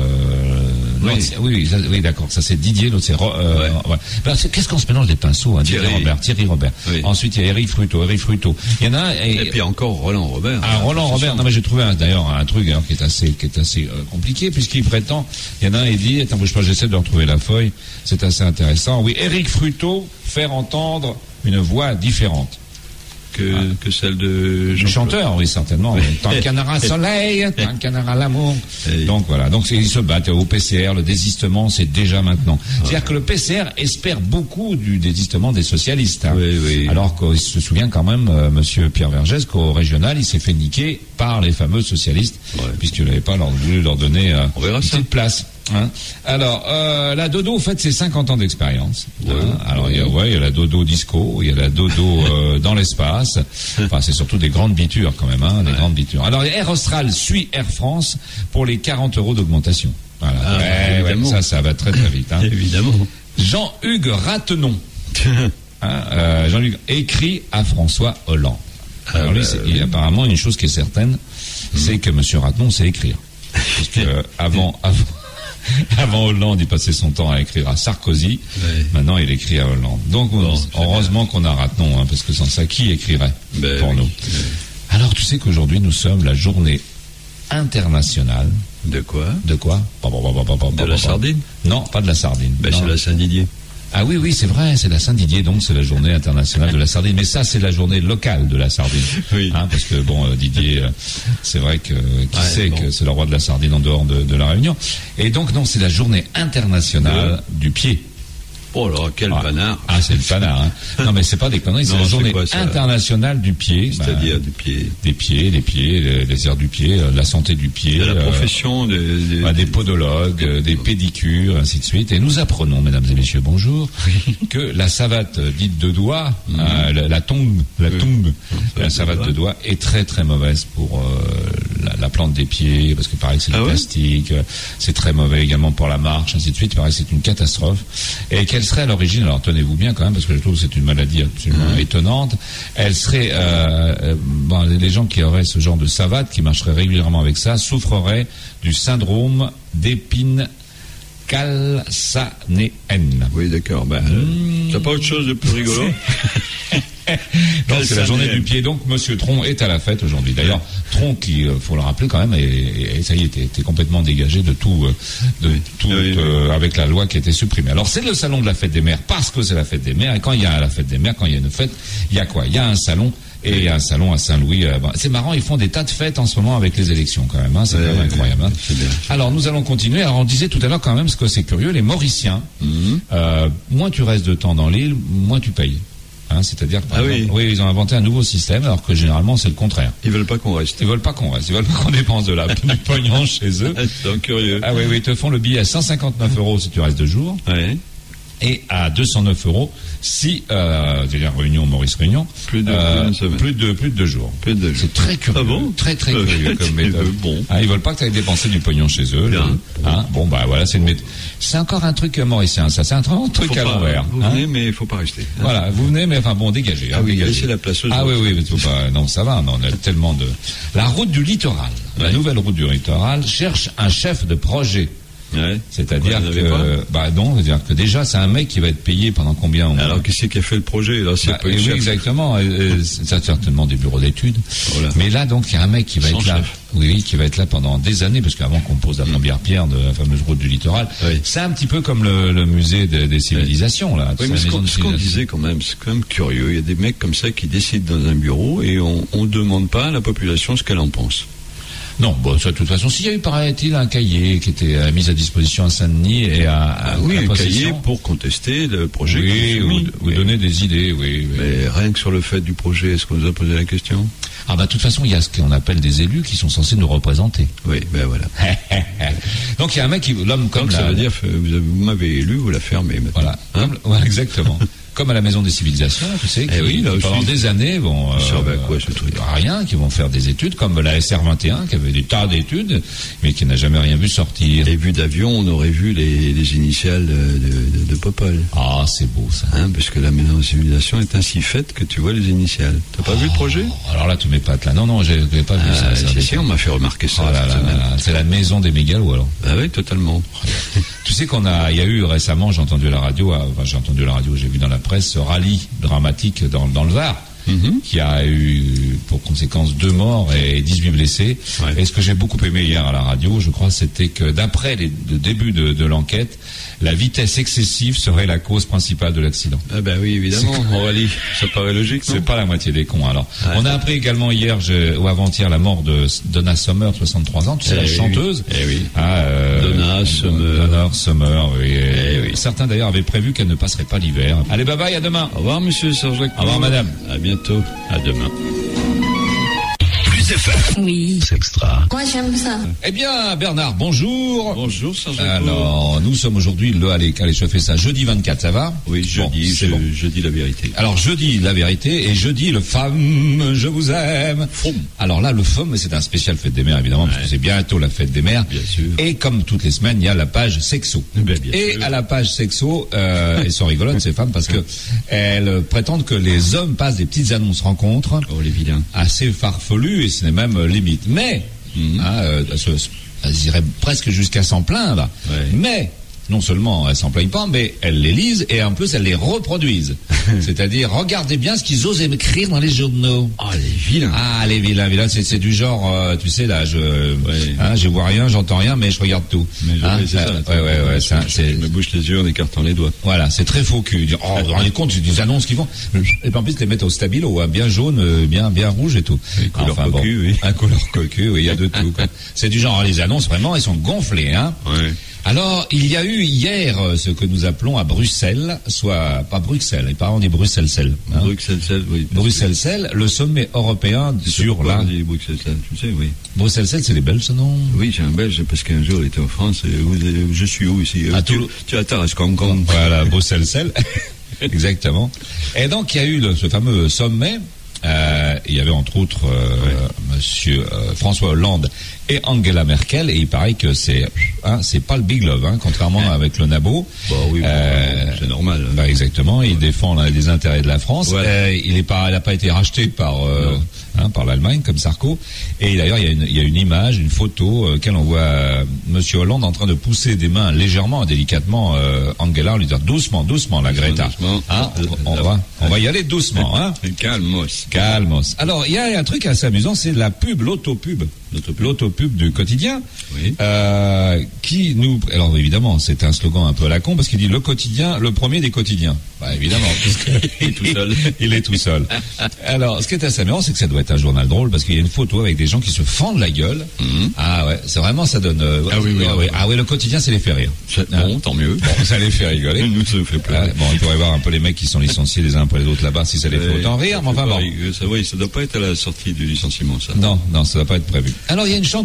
Oui, d'accord. Ça c'est Didier, l'autre c'est. Ben, qu'est-ce qu'on se mélange des pinceaux, hein, Thierry Robert. Oui. Ensuite il y a Eric Fruto. Il y en a. Et puis encore Roland Robert. Roland Robert. Non mais j'ai trouvé d'ailleurs un truc qui est assez compliqué puisqu'il prétend. Il y en a un il dit, attends bouge pas, j'essaie de retrouver la feuille. C'est assez intéressant. Oui, Eric Fruto faire entendre une voix différente. Que celle de du chanteur, oui, certainement. Tant canard à soleil, tant canard à l'amour. Donc voilà. Donc ils se battent au PCR. Le désistement, c'est déjà maintenant. C'est-à-dire que le PCR espère beaucoup du désistement des socialistes. Hein. Oui. Alors qu'il se souvient quand même, Monsieur Pierre Vergès, qu'au régional, il s'est fait niquer par les fameux socialistes, puisqu'il n'avait pas voulu leur donner une petite place. Hein. Alors, la Dodo fête ses 50 ans d'expérience. Ouais, alors, il y a la Dodo disco, il y a la Dodo dans l'espace. Enfin, c'est surtout des grandes bitures quand même, des grandes bitures. Alors, Air Austral suit Air France pour les 40 euros d'augmentation. Voilà. Ça va très très vite. Hein. Évidemment. Jean-Hugues Ratenon, Jean-Hugues écrit à François Hollande. Alors lui, il y a apparemment une chose qui est certaine, c'est que Monsieur Ratenon sait écrire. Parce que avant Hollande, il passait son temps à écrire à Sarkozy. Oui. Maintenant, il écrit à Hollande. Donc, heureusement qu'on a Ratenon, parce que sans ça, qui écrirait pour nous? Alors, tu sais qu'aujourd'hui, nous sommes la journée internationale. De quoi? De la sardine? Non, pas de la sardine. C'est la Saint-Didier. Ah oui, c'est vrai, c'est la Saint-Didier, donc c'est la journée internationale de la sardine. Mais ça, c'est la journée locale de la sardine. Oui. Parce que, Didier, c'est vrai que que c'est le roi de la sardine en dehors de la Réunion. Et donc, non, c'est la journée internationale du pied. Oh là, quel panard. C'est le panard, hein. Non, mais c'est pas des conneries, c'est la journée internationale du pied. C'est-à-dire du pied. Des pieds, les airs du pied, la santé du pied. De la profession des podologues, des pédicures, ainsi de suite. Et nous apprenons, mesdames et messieurs, bonjour, que la savate dite de doigt, la tongue, la savate de doigt est très très mauvaise pour la plante des pieds, parce que pareil que c'est du plastique, c'est très mauvais également pour la marche, ainsi de suite. Pareil, c'est une catastrophe. Et quelle serait à l'origine, alors tenez-vous bien quand même, parce que je trouve que c'est une maladie absolument étonnante, elle serait, les gens qui auraient ce genre de savate, qui marcheraient régulièrement avec ça, souffreraient du syndrome d'épine calcanéenne. Oui, d'accord. T'as pas autre chose de plus rigolo? Donc c'est la journée du pied. Donc Monsieur Tron est à la fête aujourd'hui. D'ailleurs, Tron, qui, faut le rappeler quand même, et ça y est, était complètement dégagé de tout, avec la loi qui a été supprimée. Alors c'est le salon de la fête des mères parce que c'est la fête des mères. Et quand il y a la fête des mères, quand il y a une fête, il y a quoi? Il y a un salon. Et il y a un salon à Saint-Louis. C'est marrant, ils font des tas de fêtes en ce moment avec les élections quand même. C'est quand même incroyable. Alors nous allons continuer. Alors on disait tout à l'heure quand même, ce que c'est curieux, les Mauriciens, moins tu restes de temps dans l'île, moins tu payes. C'est-à-dire que ils ont inventé un nouveau système, alors que généralement c'est le contraire. Ils veulent pas qu'on reste. Ils veulent pas qu'on dépense du pognon chez eux. C'est curieux. Ils te font le billet à 159 € si tu restes 2 jours. Ouais. et à 209 € si c'est-à-dire Réunion, Maurice Réunion, plus de 2 jours. C'est très curieux, très curieux comme méthode. Ils veulent pas que tu ailles dépenser du pognon chez eux. Bon bah voilà, c'est une méthode. C'est encore un truc mauricien, ça, c'est un truc à l'envers. Vous venez, mais il faut pas rester. Voilà, vous venez, mais enfin bon, dégagez. Laissez la place aux autres. Oui, faut pas. Non, ça va. Non, on a tellement de. La route du littoral, la nouvelle route du littoral cherche un chef de projet. C'est-à-dire c'est-à-dire que déjà c'est un mec qui va être payé pendant combien Alors qui c'est qui a fait le projet là, c'est pas oui, exactement. C'est certainement des bureaux d'études. Mais là donc il y a un mec qui va être là. Oui, qui va être là pendant des années, parce qu'avant qu'on pose la première pierre de la fameuse route du littoral, c'est un petit peu comme le musée des civilisations là. Oui, mais ce qu'on disait quand même, c'est quand même curieux. Il y a des mecs comme ça qui décident dans un bureau et on demande pas à la population ce qu'elle en pense. Non, ça, de toute façon, s'il y a eu, paraît-il, un cahier qui était mis à disposition à Saint-Denis et à un cahier pour contester le projet. Ou donner des idées, Mais rien que sur le fait du projet, est-ce qu'on nous a posé la question? De toute façon, il y a ce qu'on appelle des élus qui sont censés nous représenter. Oui, voilà. Donc il y a un mec l'homme comme donc, ça veut dire, vous m'avez élu, vous la fermez maintenant. Voilà, exactement. Comme à la Maison des Civilisations, tu sais, qui pendant des années vont rien, qui vont faire des études, comme la SR21, qui avait des tas d'études, mais qui n'a jamais rien vu sortir. Et vu d'avion, on aurait vu les initiales de Popol. Ah, c'est beau ça. Parce que la Maison des Civilisations est ainsi faite que tu vois les initiales. T'as pas vu le projet? Alors là, tu m'épates là. Non, j'ai pas vu ça. Si, on m'a fait remarquer ça. C'est la Maison des mégalos alors. Oui, totalement. Tu sais il y a eu récemment, j'ai entendu la radio, j'ai vu dans la presse, ce rallye dramatique dans le Var, qui a eu pour conséquence 2 morts et 18 blessés. Et ce que j'ai beaucoup aimé hier à la radio, je crois, c'était que d'après le début de l'enquête, la vitesse excessive serait la cause principale de l'accident. Oui, évidemment, en rallye, ça paraît logique, non? C'est pas la moitié des cons, alors. On a appris également hier, ou avant-hier, la mort de Donna Summer, 63 ans, tu sais, la chanteuse. Donna Summer, oui. Certains d'ailleurs avaient prévu qu'elle ne passerait pas l'hiver. Allez, bye bye, à demain. Au revoir, monsieur Serge Lacroix. Au revoir, madame. À bientôt. À demain. Oui. C'est extra. Moi, j'aime ça. Eh bien, Bernard, bonjour. Bonjour, Serge. Alors, nous sommes aujourd'hui allez, je fais ça, jeudi 24, ça va? Oui, jeudi, je dis la vérité. Alors, je dis la vérité et je dis le femme, je vous aime. Alors là, le femme, c'est un spécial fête des mères, évidemment, parce que c'est bientôt la fête des mères. Bien sûr. Et comme toutes les semaines, il y a la page sexo. Et à la page sexo, elles sont rigolotes, ces femmes, parce que elles prétendent que les hommes passent des petites annonces rencontres. Oh, les vilains. Assez farfelues, et ce n'est même limite. Mais, elles iraient presque jusqu'à s'en plaindre. Mais, non seulement elles s'en plaignent pas, mais elles les lisent et en plus elles les reproduisent. C'est-à-dire, regardez bien ce qu'ils osent écrire dans les journaux. Les vilains. Les vilains, c'est du genre, tu sais là, je vois rien, j'entends rien, mais je regarde tout. C'est ça. Je me bouche les yeux en écartant les doigts. Voilà, c'est très faux cul. Vous vous rendez compte des annonces qu'ils font. Et puis en plus, ils les mettent au stabilo, bien jaune, bien rouge et tout. Couleur cocu, un couleur cocu, il y a de tout. C'est du genre, les annonces vraiment, elles sont gonflées, Alors, il y a eu hier ce que nous appelons à Bruxelles, soit pas Bruxelles, les parents des Bruxelles-Selles. Bruxelles-Selles, oui. Bruxelles-Selles, le sommet européen sur la... Bruxelles-Selles, tu sais, oui. Bruxelles-Selles, c'est les Belges, non? Oui, j'ai un Belge, parce qu'un jour, il était en France, et je suis où ici? Tu as Tarasque, Hong-Kong. Voilà, Bruxelles-Selles. Exactement. Et donc, il y a eu ce fameux sommet. Il y avait entre autres Monsieur François Hollande et Angela Merkel, et il paraît que c'est pas le big love, contrairement avec le nabo. C'est normal. Exactement, il défend les intérêts de la France. Il n'a pas été racheté par l'Allemagne comme Sarko. Et d'ailleurs, il y a une image, une photo, qu'elle envoie Monsieur Hollande en train de pousser des mains légèrement, délicatement, Angela, en lui disant doucement, la Greta. Doucement. On va y aller doucement, Calmos. Alors, il y a un truc assez amusant, c'est la pub, l'autopub du quotidien, qui nous... Alors, évidemment, c'est un slogan un peu à la con, parce qu'il dit le quotidien, le premier des quotidiens. Évidemment, puisqu'il est tout seul. Il est tout seul. Alors, ce qui est assez amusant, c'est que ça doit être un journal drôle, parce qu'il y a une photo avec des gens qui se fendent la gueule. C'est vraiment, ça donne... le quotidien, ça les fait rire. Bon, tant mieux. Bon, ça les fait rigoler. Nous, ça nous fait plaisir. Il pourrait voir un peu les mecs qui sont licenciés les uns après les autres là-bas, si ça les fait autant rire, mais enfin bon. Ça doit pas être à la sortie du licenciement, ça. Non, ça doit pas être prévu. Alors, il y a une chanteuse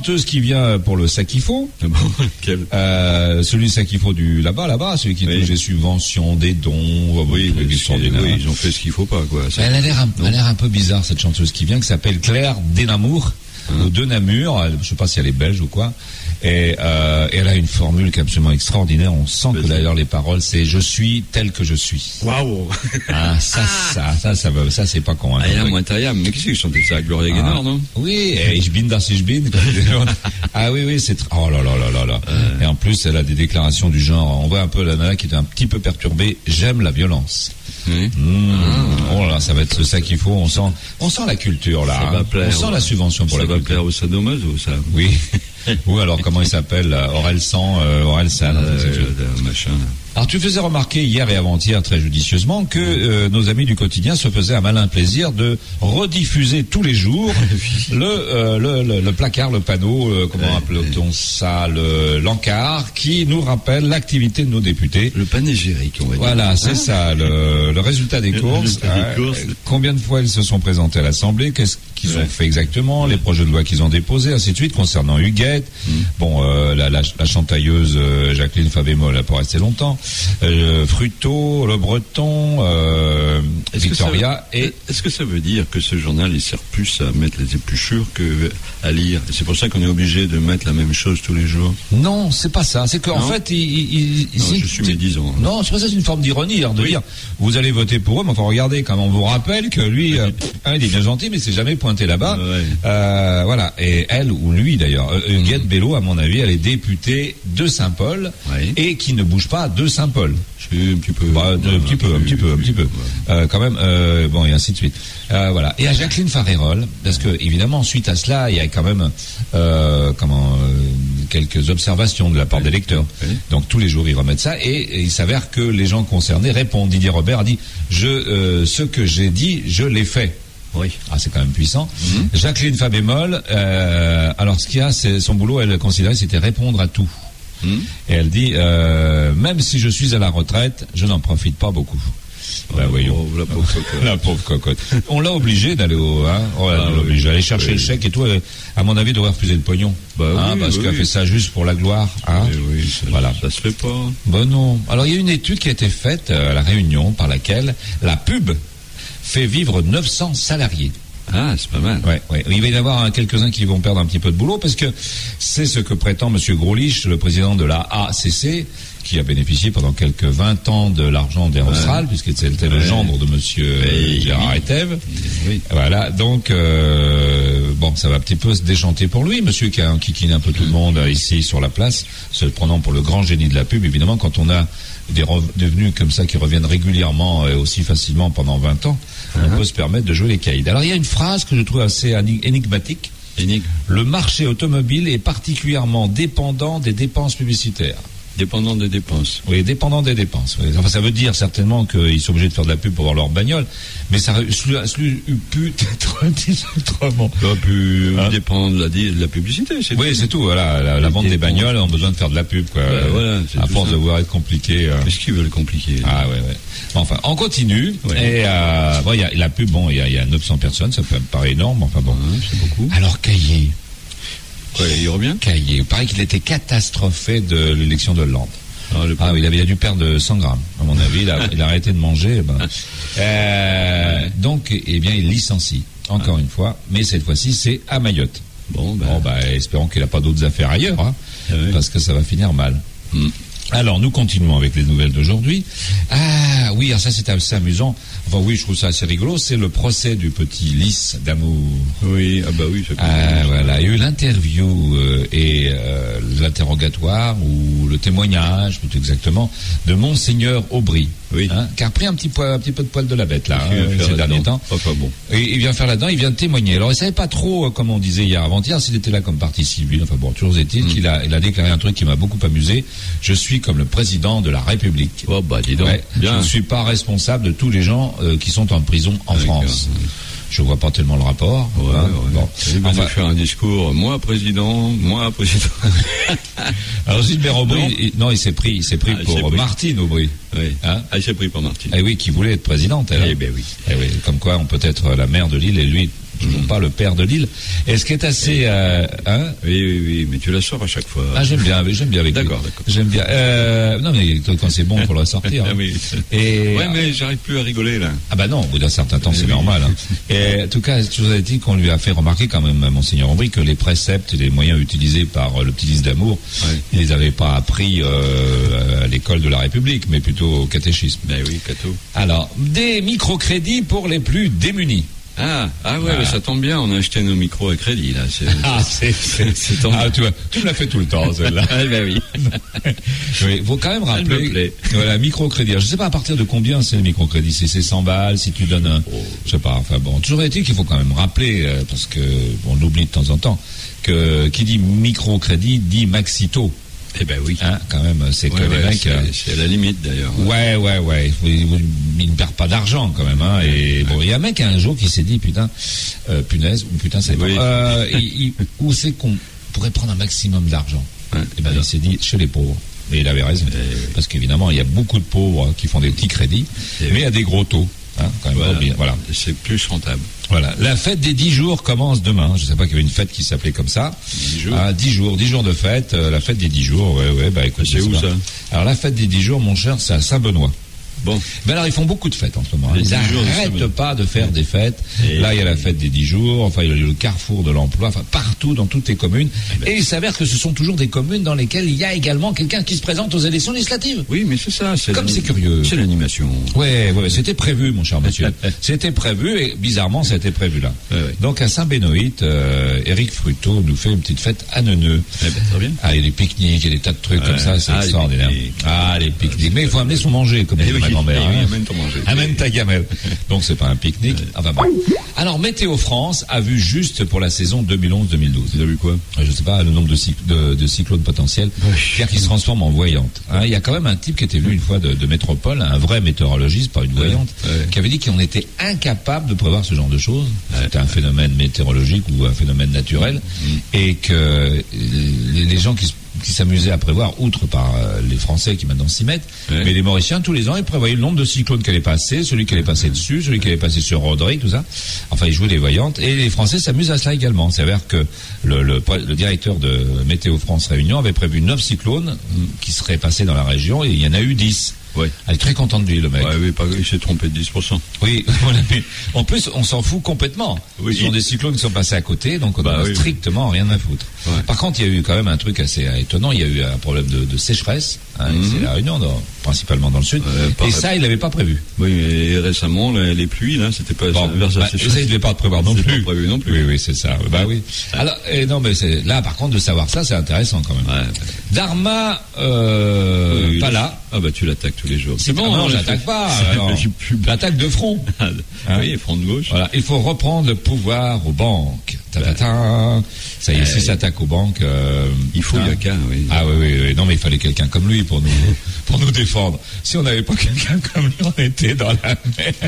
chanteuse qui vient pour le Sakifo. Celui Sakifo là-bas, celui qui touche des subventions, des dons. Oui, ils ont fait ce qu'il faut pas, quoi. Elle a l'air un peu bizarre, cette chanteuse qui vient, qui s'appelle Claire Denamour, ou de Namur. Je sais pas si elle est belge ou quoi. Et elle a une formule qui est absolument extraordinaire. On sent que d'ailleurs les paroles, c'est je suis tel que je suis. Waouh. Ah, ça c'est pas con. Mais qui c'est qui chantait ça? Gloria Gaynor, non? Oui, ich bin das ich bin. Ah oui, c'est oh là. Et en plus, elle a des déclarations du genre, on voit un peu la nana qui est un petit peu perturbée. J'aime la violence. Oh là, ça va être ça qu'il faut. On sent la culture là. Ça va plaire, on sent la subvention pour la culture. Ça va plaire au sadomaso, ça. Oui. Ou alors comment il s'appelle, Orelsan, machin. Alors tu faisais remarquer hier et avant-hier très judicieusement que nos amis du quotidien se faisaient un malin plaisir de rediffuser tous les jours le placard, le panneau, comment appelle-t-on ça, l'encart qui nous rappelle l'activité de nos députés. Le panégyrique, on va dire. Voilà, c'est ça, le résultat des courses. Combien de fois ils se sont présentés à l'Assemblée, qu'est-ce qu'ils ont fait exactement, les projets de loi qu'ils ont déposés, ainsi de suite, concernant Huguette. Bon, la chantailleuse Jacqueline Fabémol n'a pas resté longtemps. Fruto, Le Breton, Victoria Est-ce que ça veut dire que ce journal il sert plus à mettre les épluchures que à lire? C'est pour ça qu'on est obligé de mettre la même chose tous les jours? Non, c'est pas ça. C'est qu'en fait, je suis médisant. Non, c'est pas ça, c'est une forme d'ironie, de dire, vous allez voter pour eux, mais enfin, regardez, quand on vous rappelle que lui, il est bien gentil, mais c'est jamais pointé là-bas. Voilà. Et elle, ou lui d'ailleurs, Huguette Bello, à mon avis, elle est députée de Saint-Paul, et qui ne bouge pas de Saint-Paul. Un petit peu. Un petit peu. Quand même, et ainsi de suite. Voilà. Et à Jacqueline Farérol, parce que, évidemment, suite à cela, il y a quand même, quelques observations de la part des lecteurs. Donc, tous les jours, ils remettent ça, et il s'avère que les gens concernés répondent. Didier Robert a dit, ce que j'ai dit, je l'ai fait. Oui. Ah, c'est quand même puissant. Jacqueline Fabémol, alors ce qu'il y a, c'est son boulot, elle considérait, c'était répondre à tout. Et elle dit, même si je suis à la retraite, je n'en profite pas beaucoup. Voyons. La pauvre cocotte. On l'a obligé d'aller on l'a obligé d'aller chercher le chèque et tout. À mon avis, doit refuser le pognon. Parce qu'elle fait ça juste pour la gloire. Ça se fait pas. Non. Alors, il y a une étude qui a été faite à La Réunion par laquelle la pub fait vivre 900 salariés. Ah, c'est pas mal. Ouais. Il va y en avoir quelques-uns qui vont perdre un petit peu de boulot parce que c'est ce que prétend Monsieur Grolich, le président de la ACC, qui a bénéficié pendant quelques 20 ans de l'argent d'Air Austral, puisque c'était le gendre de Monsieur Gérard Etève. Voilà, donc ça va un petit peu se déchanter pour lui, monsieur qui a enquiquiné un peu tout le monde ici sur la place, se prenant pour le grand génie de la pub. Évidemment, quand on a des revenus comme ça qui reviennent régulièrement et aussi facilement pendant 20 ans, on peut se permettre de jouer les caïds. Alors il y a une phrase que je trouve assez énigmatique. Le marché automobile est particulièrement dépendant des dépenses publicitaires. Dépendant des dépenses. Oui, dépendant des dépenses. Oui. Enfin, ça veut dire certainement qu'ils sont obligés de faire de la pub pour avoir leur bagnole, mais ça pu être dit autrement. Ça a pu dépendre de la publicité, c'est tout. Oui, c'est tout. Voilà, la vente des bagnoles ont besoin de faire de la pub, quoi. À force de voir être compliqué. Qu'est-ce qu'ils veulent compliquer? Ah ouais. Enfin, on continue. Et il y a la pub. Bon, il y a 900 personnes, ça me paraît énorme. Enfin bon, c'est beaucoup. Alors Caillé. Il revient. Caillé. Il paraît qu'il était catastrophé de l'élection de Hollande. Il a dû perdre 100 grammes, à mon avis. Il a arrêté de manger. Donc, il licencie, encore une fois. Mais cette fois-ci, c'est à Mayotte. Espérons qu'il n'a pas d'autres affaires ailleurs, parce que ça va finir mal. Alors, nous continuons avec les nouvelles d'aujourd'hui. Ah oui, ça c'est assez amusant. Enfin oui, je trouve ça assez rigolo. C'est le procès du petit Lys d'Amour. Oui, voilà. Il y a eu l'interview et l'interrogatoire ou le témoignage, plutôt exactement, de Monseigneur Aubry. Oui. Qui a repris un petit peu de poil de la bête là ces derniers temps. Enfin bon. Et il vient faire là-dedans, il vient témoigner. Alors il savait pas trop, comme on disait hier avant-hier, s'il était là comme partie civile. Enfin bon, toujours est-il qu'il a déclaré un truc qui m'a beaucoup amusé. Je suis comme le président de la République. Oh dis donc. Je ne suis pas responsable de tous les gens qui sont en prison en France. Je vois pas tellement le rapport. Bon. Il va nous faire un discours. Moi président. Alors Gilbert Aubry, il s'est pris pour Martine Aubry. Oui. Il s'est pris pour Martine. Oui, qui voulait être présidente. Eh ben oui. Comme quoi, on peut être la maire de l'île et lui toujours pas le père de Lille. Et ce qui est assez... Oui, mais tu la sors à chaque fois. Ah, j'aime bien avec D'accord. J'aime bien. Non, mais quand c'est bon, faut le ressortir. Ah oui. Ouais, mais j'arrive plus à rigoler, là. Ah bah non, au bout d'un certain temps, c'est normal. Hein. Et en tout cas, je vous ai dit qu'on lui a fait remarquer quand même, Monseigneur Aubry, que les préceptes et les moyens utilisés par le petit Lys d'Amour, il les avait pas appris à l'école de la République, mais plutôt au catéchisme. Ben oui, catho. Alors, des microcrédits pour les plus démunis. Ah ouais, mais ça tombe bien, on a acheté nos micros à crédit, là. C'est tu vois, tu me l'as fait tout le temps, celle-là. Ah, ben oui. Oui, faut quand même rappeler, voilà, microcrédit. Je sais pas à partir de combien c'est le microcrédit, si c'est 100 balles, si tu donnes je sais pas, enfin bon, toujours est-il qu'il faut quand même rappeler, parce que, on oublie de temps en temps, que, qui dit microcrédit dit maxito. Eh ben oui. Hein, quand même, c'est que les mecs... C'est à la limite, d'ailleurs. Ouais. Ils ne perdent pas d'argent, quand même, hein. Et bon, il y a un mec, un jour, qui s'est dit, putain, c'est bon. Où c'est qu'on pourrait prendre un maximum d'argent? Et ben, il s'est dit, chez les pauvres. Et il avait raison. Parce qu'évidemment, il y a beaucoup de pauvres qui font des petits crédits, mais à des gros taux. Hein, quand même, voilà. C'est plus rentable. Voilà. La fête des 10 jours commence demain. Je ne sais pas qu'il y avait une fête qui s'appelait comme ça. 10 jours de fête. La fête des 10 jours. Ouais, bah écoute. C'est où ça? Alors la fête des 10 jours, mon cher, c'est à Saint-Benoît. Bon. Ben alors ils font beaucoup de fêtes en ce moment. Ils n'arrêtent pas de faire des fêtes. Là il y a la fête des 10 jours, enfin il y a le carrefour de l'emploi, enfin partout dans toutes les communes. Et il s'avère que ce sont toujours des communes dans lesquelles il y a également quelqu'un qui se présente aux élections législatives. Oui, mais c'est ça. Comme c'est curieux. C'est l'animation. Ouais, c'était prévu, mon cher monsieur. C'était prévu et bizarrement ça a été prévu là. Donc à Saint-Bénoït, Éric Fruteau nous fait une petite fête à Neuneu. Très bien. Ah, il y a des pique-niques, il y a des tas de trucs comme ça, c'est extraordinaire. Les pique-niques. Mais il faut amener son manger, comme dit ma grand-mère. Amène ta gamelle. Donc c'est pas un pique-nique. Enfin bon. Alors Météo France a vu juste pour la saison 2011-2012. Il a vu quoi? Je sais pas, le nombre de cyclones potentiels qui se transforment en voyantes. Il y a quand même un type qui était venu une fois de métropole, un vrai météorologiste, pas une voyante, qui avait dit qu'on était incapable de prévoir ce genre de choses. C'était un phénomène météorologique ou un phénomène naturel, et que les gens qui s'amusaient à prévoir, outre par les Français qui maintenant s'y mettent, mais les Mauriciens, tous les ans, ils prévoyaient le nombre de cyclones qui allait passer, celui qui allait passer dessus, celui qui allait passer sur Roderick, tout ça. Enfin, ils jouaient les voyantes, et les Français s'amusent à cela également. C'est-à-dire que le directeur de Météo France Réunion avait prévu 9 cyclones qui seraient passés dans la région, et il y en a eu 10. Ouais. Elle est très content de lui, le mec. Il s'est trompé de 10%. Oui, mais en plus, on s'en fout complètement. Ce sont des cyclones qui sont passés à côté, donc on n'a strictement rien à foutre. Par contre, il y a eu quand même un truc assez étonnant. Il y a eu un problème de sécheresse. C'est la Réunion, principalement dans le sud. Et ça, il l'avait pas prévu. Oui, mais récemment, les pluies, là, c'était pas vers la sécheresse. Ça, il devait pas le prévoir non plus. Pas prévu non plus. Oui, c'est ça. Oui. Alors, non, mais là, par contre, de savoir ça, c'est intéressant quand même. Darma, pas là. Ah bah tu l'attaques tous les jours. C'est bon, non, j'attaque pas. J'attaque de front. Oui, front de gauche. Voilà, il faut reprendre le pouvoir aux banques. Ça y est, si s'attaque aux banques, il faut Yaka, oui. Ah oui. Non, mais il fallait quelqu'un comme lui pour nous défendre. Si on n'avait pas quelqu'un comme lui, on était dans la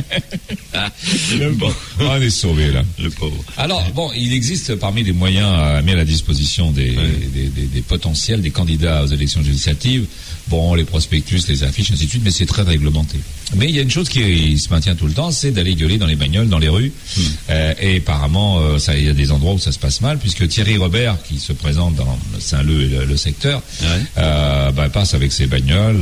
mer. Bon, on est sauvés là. Le pauvre. Alors bon, il existe parmi les moyens mis à la disposition des potentiels, des candidats aux élections législatives. Bon, les prospectus, les affiches, ainsi de suite, mais c'est très réglementé. Mais il y a une chose qui se maintient tout le temps, c'est d'aller gueuler dans les bagnoles, dans les rues. Et apparemment, il y a des endroits où ça se passe mal, puisque Thierry Robert, qui se présente dans Saint-Leu et le secteur, passe avec ses bagnoles.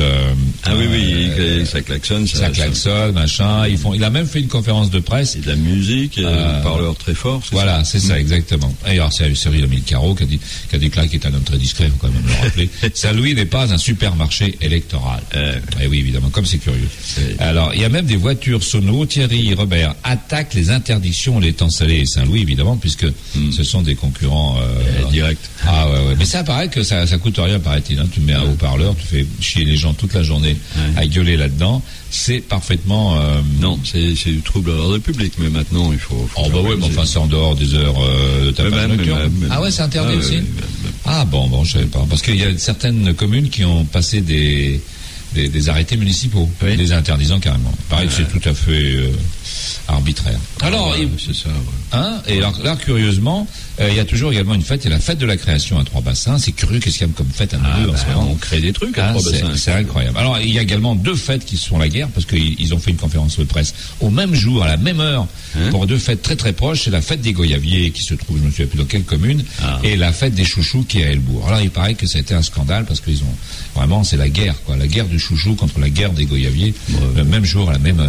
Ça klaxonne. Ça klaxonne, machin. Il a même fait une conférence de presse. Et de la musique, un parleur très fort. Voilà, c'est ça, exactement. Et alors, c'est Cyril Emile Carreau qui a déclaré qu'il est un homme très discret, faut quand même le rappeler. Saint-Louis n'est pas un supermarché électoral. Et oui, évidemment, comme c'est curieux. Alors, il y a même des voitures sono. Thierry Robert attaque les interdictions les temps salés et Saint-Louis, évidemment, puisque ce sont des concurrents directs. Ah ouais. Mais ça paraît que ça coûte rien, paraît-il. Tu mets un haut-parleur, tu fais chier les gens toute la journée à gueuler là-dedans. C'est parfaitement... Non, c'est du trouble à l'ordre public, mais maintenant, il faut mais enfin, c'est en dehors des heures de tapage nocturne. Ah ouais, c'est interdit aussi. Ah bon, je savais pas. Parce qu'il y a certaines communes qui ont passé des arrêtés municipaux, les interdisant carrément. Pareil, c'est tout à fait arbitraire. Alors, c'est ça. Et alors, là, curieusement, il y a toujours également une fête, et la fête de la création à Trois-Bassins. C'est curieux, qu'est-ce qu'il y a comme fête à Neuville en ce moment. On crée des trucs à Trois-Bassins. C'est incroyable. Alors, il y a également 2 fêtes qui se font la guerre, parce qu'ils ont fait une conférence de presse au même jour, à la même heure, pour 2 fêtes très très proches. C'est la fête des Goyaviers, qui se trouve, je ne me souviens plus dans quelle commune, et la fête des chouchous, qui est à Helbourg. Alors, il paraît que ça a été un scandale, parce qu'ils ont, vraiment, c'est la guerre, quoi. La guerre du chouchou contre la guerre des Goyaviers, le même jour, à la même heure.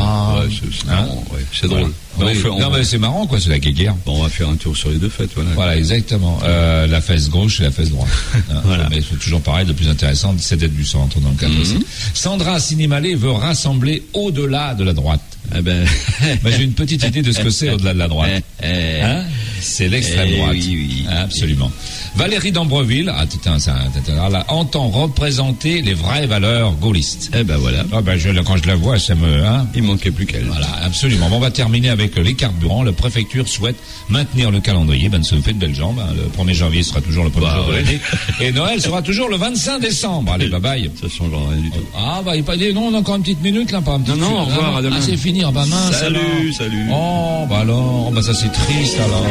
C'est drôle. Mais c'est marrant, quoi, c'est la guéguerre. Bon, on va faire un tour sur les 2 fêtes, voilà. Voilà, exactement. La fesse gauche et la fesse droite. Voilà. Mais c'est toujours pareil, le plus intéressant, c'est d'être du centre, dans le cas aussi. Sandra Sinimalé veut rassembler au-delà de la droite. J'ai une petite idée de ce que c'est au-delà de la droite. C'est l'extrême droite. Oui. Absolument. Valérie d'Ambreville, entend représenter les vraies valeurs gaullistes. Voilà. Quand je la vois, ça me... Il manquait plus qu'elle. Voilà, absolument. Bon, on va terminer avec les carburants. La préfecture souhaite maintenir le calendrier. Ça me fait de belles jambes. Le 1er janvier sera toujours le premier jour de l'année. Et Noël sera toujours le 25 décembre. Allez, bye bye. Ça change rien du tout. Non, on a encore une petite minute, là, pas un petit Non, au revoir, à demain. c'est fini, mince. Salut. Oh, alors. Ça c'est triste, alors.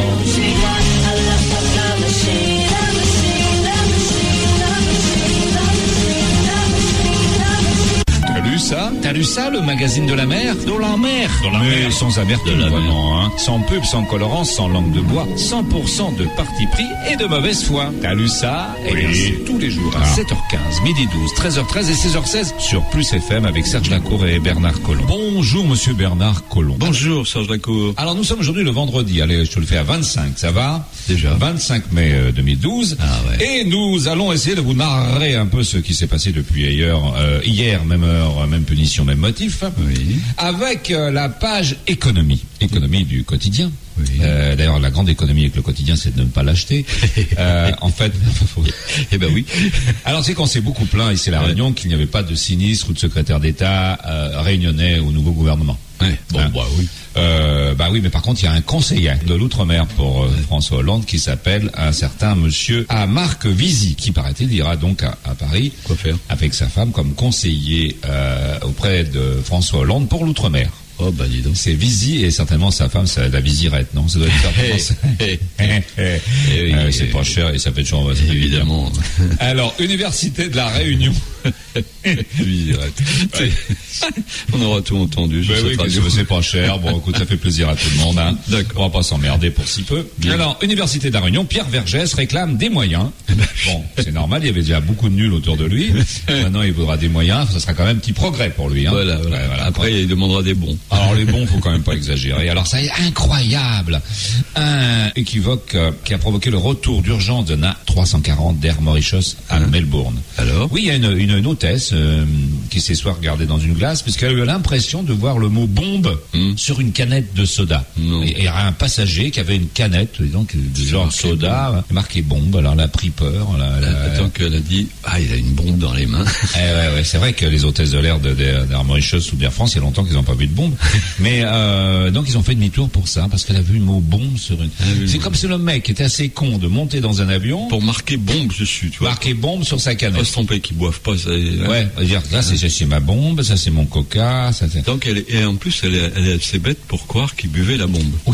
T'as lu ça, le magazine de la mer? De la mer. Mais sans amertume, vraiment, sans pub, sans colorant, sans langue de bois, 100% de parti pris et de mauvaise foi. T'as lu ça? C'est tous les jours à 7h15, midi 12, 13h13 et 16h16 sur Plus FM avec Serge Lacour et Bernard Collomb. Bonjour, monsieur Bernard Collomb. Bonjour, Serge Lacour. Alors, nous sommes aujourd'hui le vendredi. Allez, je te le fais à 25, ça va? Déjà. 25 mai 2012. Et nous allons essayer de vous narrer un peu ce qui s'est passé depuis hier, même heure, même punition, même motif, avec la page économie du quotidien. D'ailleurs, la grande économie avec le quotidien, c'est de ne pas l'acheter. En fait, oui. Alors, c'est qu'on s'est beaucoup plaint ici à La Réunion qu'il n'y avait pas de sinistre ou de secrétaire d'État réunionnais au nouveau gouvernement. Oui, mais par contre, il y a un conseiller de l'outre-mer pour François Hollande qui s'appelle un certain monsieur Marc Vizy, qui paraît-il ira donc à Paris. Quoi faire? Avec sa femme comme conseiller auprès de François Hollande pour l'outre-mer. Dis donc. C'est Vizy et certainement sa femme, c'est la Vizirette, non? Ça doit être c'est pas cher et ça fait toujours évidemment. Alors, Université de la Réunion. Vizirette. On aura tout entendu. C'est pas cher. Bon, écoute, ça fait plaisir à tout le monde. On va pas s'emmerder pour si peu. Bien. Alors, Université de la Réunion, Pierre Vergès réclame des moyens. Bon, c'est normal, il y avait déjà beaucoup de nuls autour de lui. Maintenant, il voudra des moyens. Ça sera quand même un petit progrès pour lui. Voilà. Après, il demandera des bons. Alors les bons, faut quand même pas exagérer. Alors ça est incroyable. Un équivoque qui a provoqué le retour d'urgence de NA 340 d'Air Mauritius à Melbourne. Alors? Oui, il y a une hôtesse qui s'est soit regardée dans une glace puisqu'elle a eu l'impression de voir le mot bombe sur une canette de soda. Et il y a un passager qui avait une canette, donc du genre soda, marqué bombe. Alors elle a pris peur. Attends qu'elle a dit, il a une bombe dans les mains. C'est vrai que les hôtesses de l'air d'Air Mauritius ou d'Air France, il y a longtemps qu'ils n'ont pas vu de bombe. Mais donc ils ont fait demi-tour pour ça, parce qu'elle a vu le mot bombe sur une... C'est comme si le mec était assez con de monter dans un avion... Pour marquer bombe dessus, tu vois. Marquer bombe sur sa canette. Pas se tromper qu'ils boivent pas. Ça, dire là c'est ma bombe, ça c'est mon coca... Ça, c'est... Donc et en plus elle est assez bête pour croire qu'il buvait la bombe. Oui.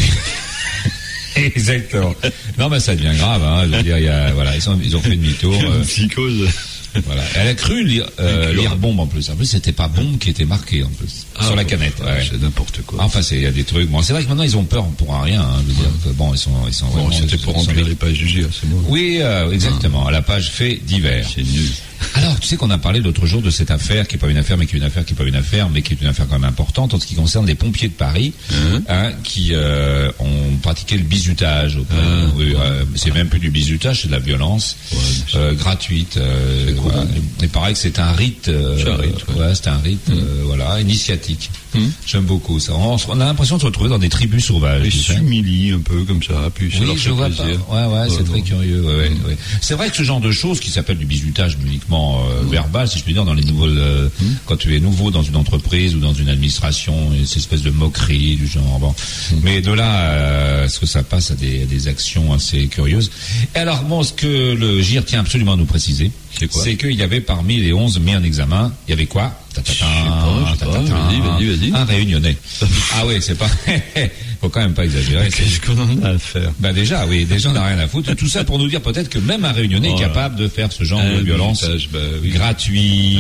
Exactement. Non mais ça devient grave, je veux dire, ils ont fait demi-tour... psychose. Voilà. Elle a cru lire bombe en plus. En plus, c'était pas bombe qui était marqué en plus sur la canette. C'est n'importe quoi. Enfin, il y a des trucs. Bon, c'est vrai que maintenant ils ont peur pour un rien. Je veux dire que, bon, ils sont. Bon, c'était pour remplir les pages du GIA, c'est bon. Oui, exactement. À la page fait divers. C'est nul. Alors, tu sais qu'on a parlé l'autre jour de cette affaire qui est pas une affaire, mais qui est une affaire qui est pas une affaire, mais qui est une affaire quand même importante en ce qui concerne les pompiers de Paris, qui ont pratiqué le bizutage. C'est même plus du bizutage, c'est de la violence gratuite. Et pareil que c'est un rite. C'est un rite, initiatique. J'aime beaucoup ça. On a l'impression de se retrouver dans des tribus sauvages. Ils s'humilient un peu comme ça, puis ça leur fait plaisir. C'est très curieux. C'est vrai que ce genre de choses qui s'appelle du bizutage uniquement verbal, si je puis dire, dans les nouvelles, quand tu es nouveau dans une entreprise ou dans une administration, cette espèce de moquerie du genre. Bon. Mais de là, est-ce que ça passe à des actions assez curieuses. Et alors, ce que le GIR tient absolument à nous préciser, c'est qu'il y avait parmi les 11 mis en examen, il y avait quoi? Vas-y. Un réunionnais. Ah oui, c'est pas Faut quand même pas exagérer. Qu'est-ce qu'on en a à faire? Bah déjà, oui, déjà on n'a rien à foutre. Tout ça pour nous dire peut-être que même un Réunionnais est capable de faire ce genre de violence gratuit.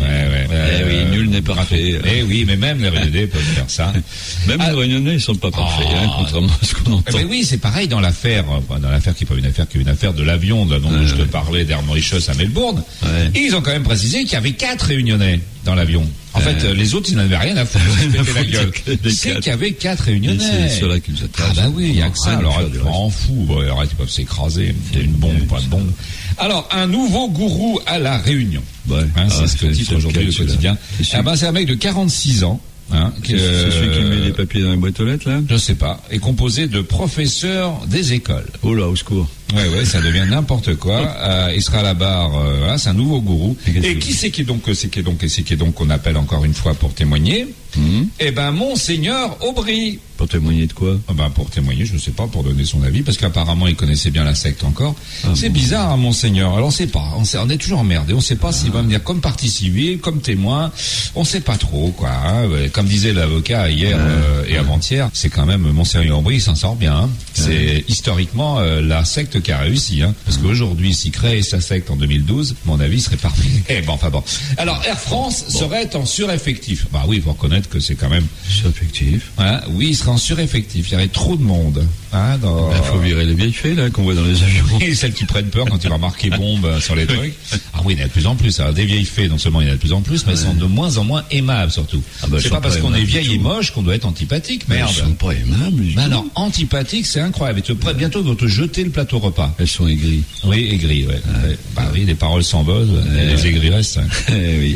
Oui, nul n'est parfait. Oui, mais même les Réunionnais peuvent faire ça. Même les Réunionnais, ils sont pas parfaits, contrairement à ce qu'on entend. Mais oui, c'est pareil dans l'affaire qui est pas une affaire, qui est une affaire de l'avion, dont je te parlais d'Air Mauritius à Melbourne. Ils ont quand même précisé qu'il y avait 4 Réunionnais dans l'avion. En fait, les autres, ils n'avaient rien à foutre. La gueule. C'est qu'il y avait 4 Réunionnais. C'est ceux-là qui nous attaquent. Ah bah oui, il y a que ça. Alors, ils m'en fous. Arrête, ils peuvent s'écraser. C'est une bombe, pas de bombe. Alors, un nouveau gourou à la Réunion. C'est ce que titre aujourd'hui le quotidien. C'est un mec de 46 ans. C'est celui qui met les papiers dans les boîtes aux lettres, là? Je sais pas. Est composé de professeurs des écoles. Oh là, au secours. Ouais, ça devient n'importe quoi. Il sera à la barre. C'est un nouveau gourou. Et qui c'est qui est donc qu'on appelle encore une fois pour témoigner? Eh ben, Monseigneur Aubry. Pour témoigner de quoi? Pour témoigner, je ne sais pas, pour donner son avis, parce qu'apparemment il connaissait bien la secte encore. C'est bizarre, Monseigneur. Alors on sait pas. On est toujours emmerdé. On sait pas s'il va venir comme partie civile, comme témoin. On sait pas trop, quoi. Comme disait l'avocat hier et avant-hier, c'est quand même Monseigneur Aubry, il s'en sort bien. C'est historiquement la secte qui a réussi, parce qu'aujourd'hui, s'il crée sa secte en 2012, mon avis serait parfait. Bon. Alors, Air France serait en sureffectif. Bah oui, il faut reconnaître que c'est quand même sureffectif. Oui, il serait en sureffectif. Il y aurait trop de monde. Il faut virer les vieilles fées là qu'on voit dans les avions. Et celles qui prennent peur quand il va marquer bombe sur les trucs. Ah oui, il y en a de plus en plus. Alors, des vieilles fées, non seulement il y en a de plus en plus, mais elles sont de moins en moins aimables surtout. C'est pas parce qu'on est vieille et moche qu'on doit être antipathique. Merde. Elles sont pas aimables. Alors, antipathique, c'est incroyable. Bientôt, ils vont te jeter le plateau repas. Elles sont aigries. Oui, aigries, ouais. Oui, les paroles s'envolent, les aigris restent. Oui.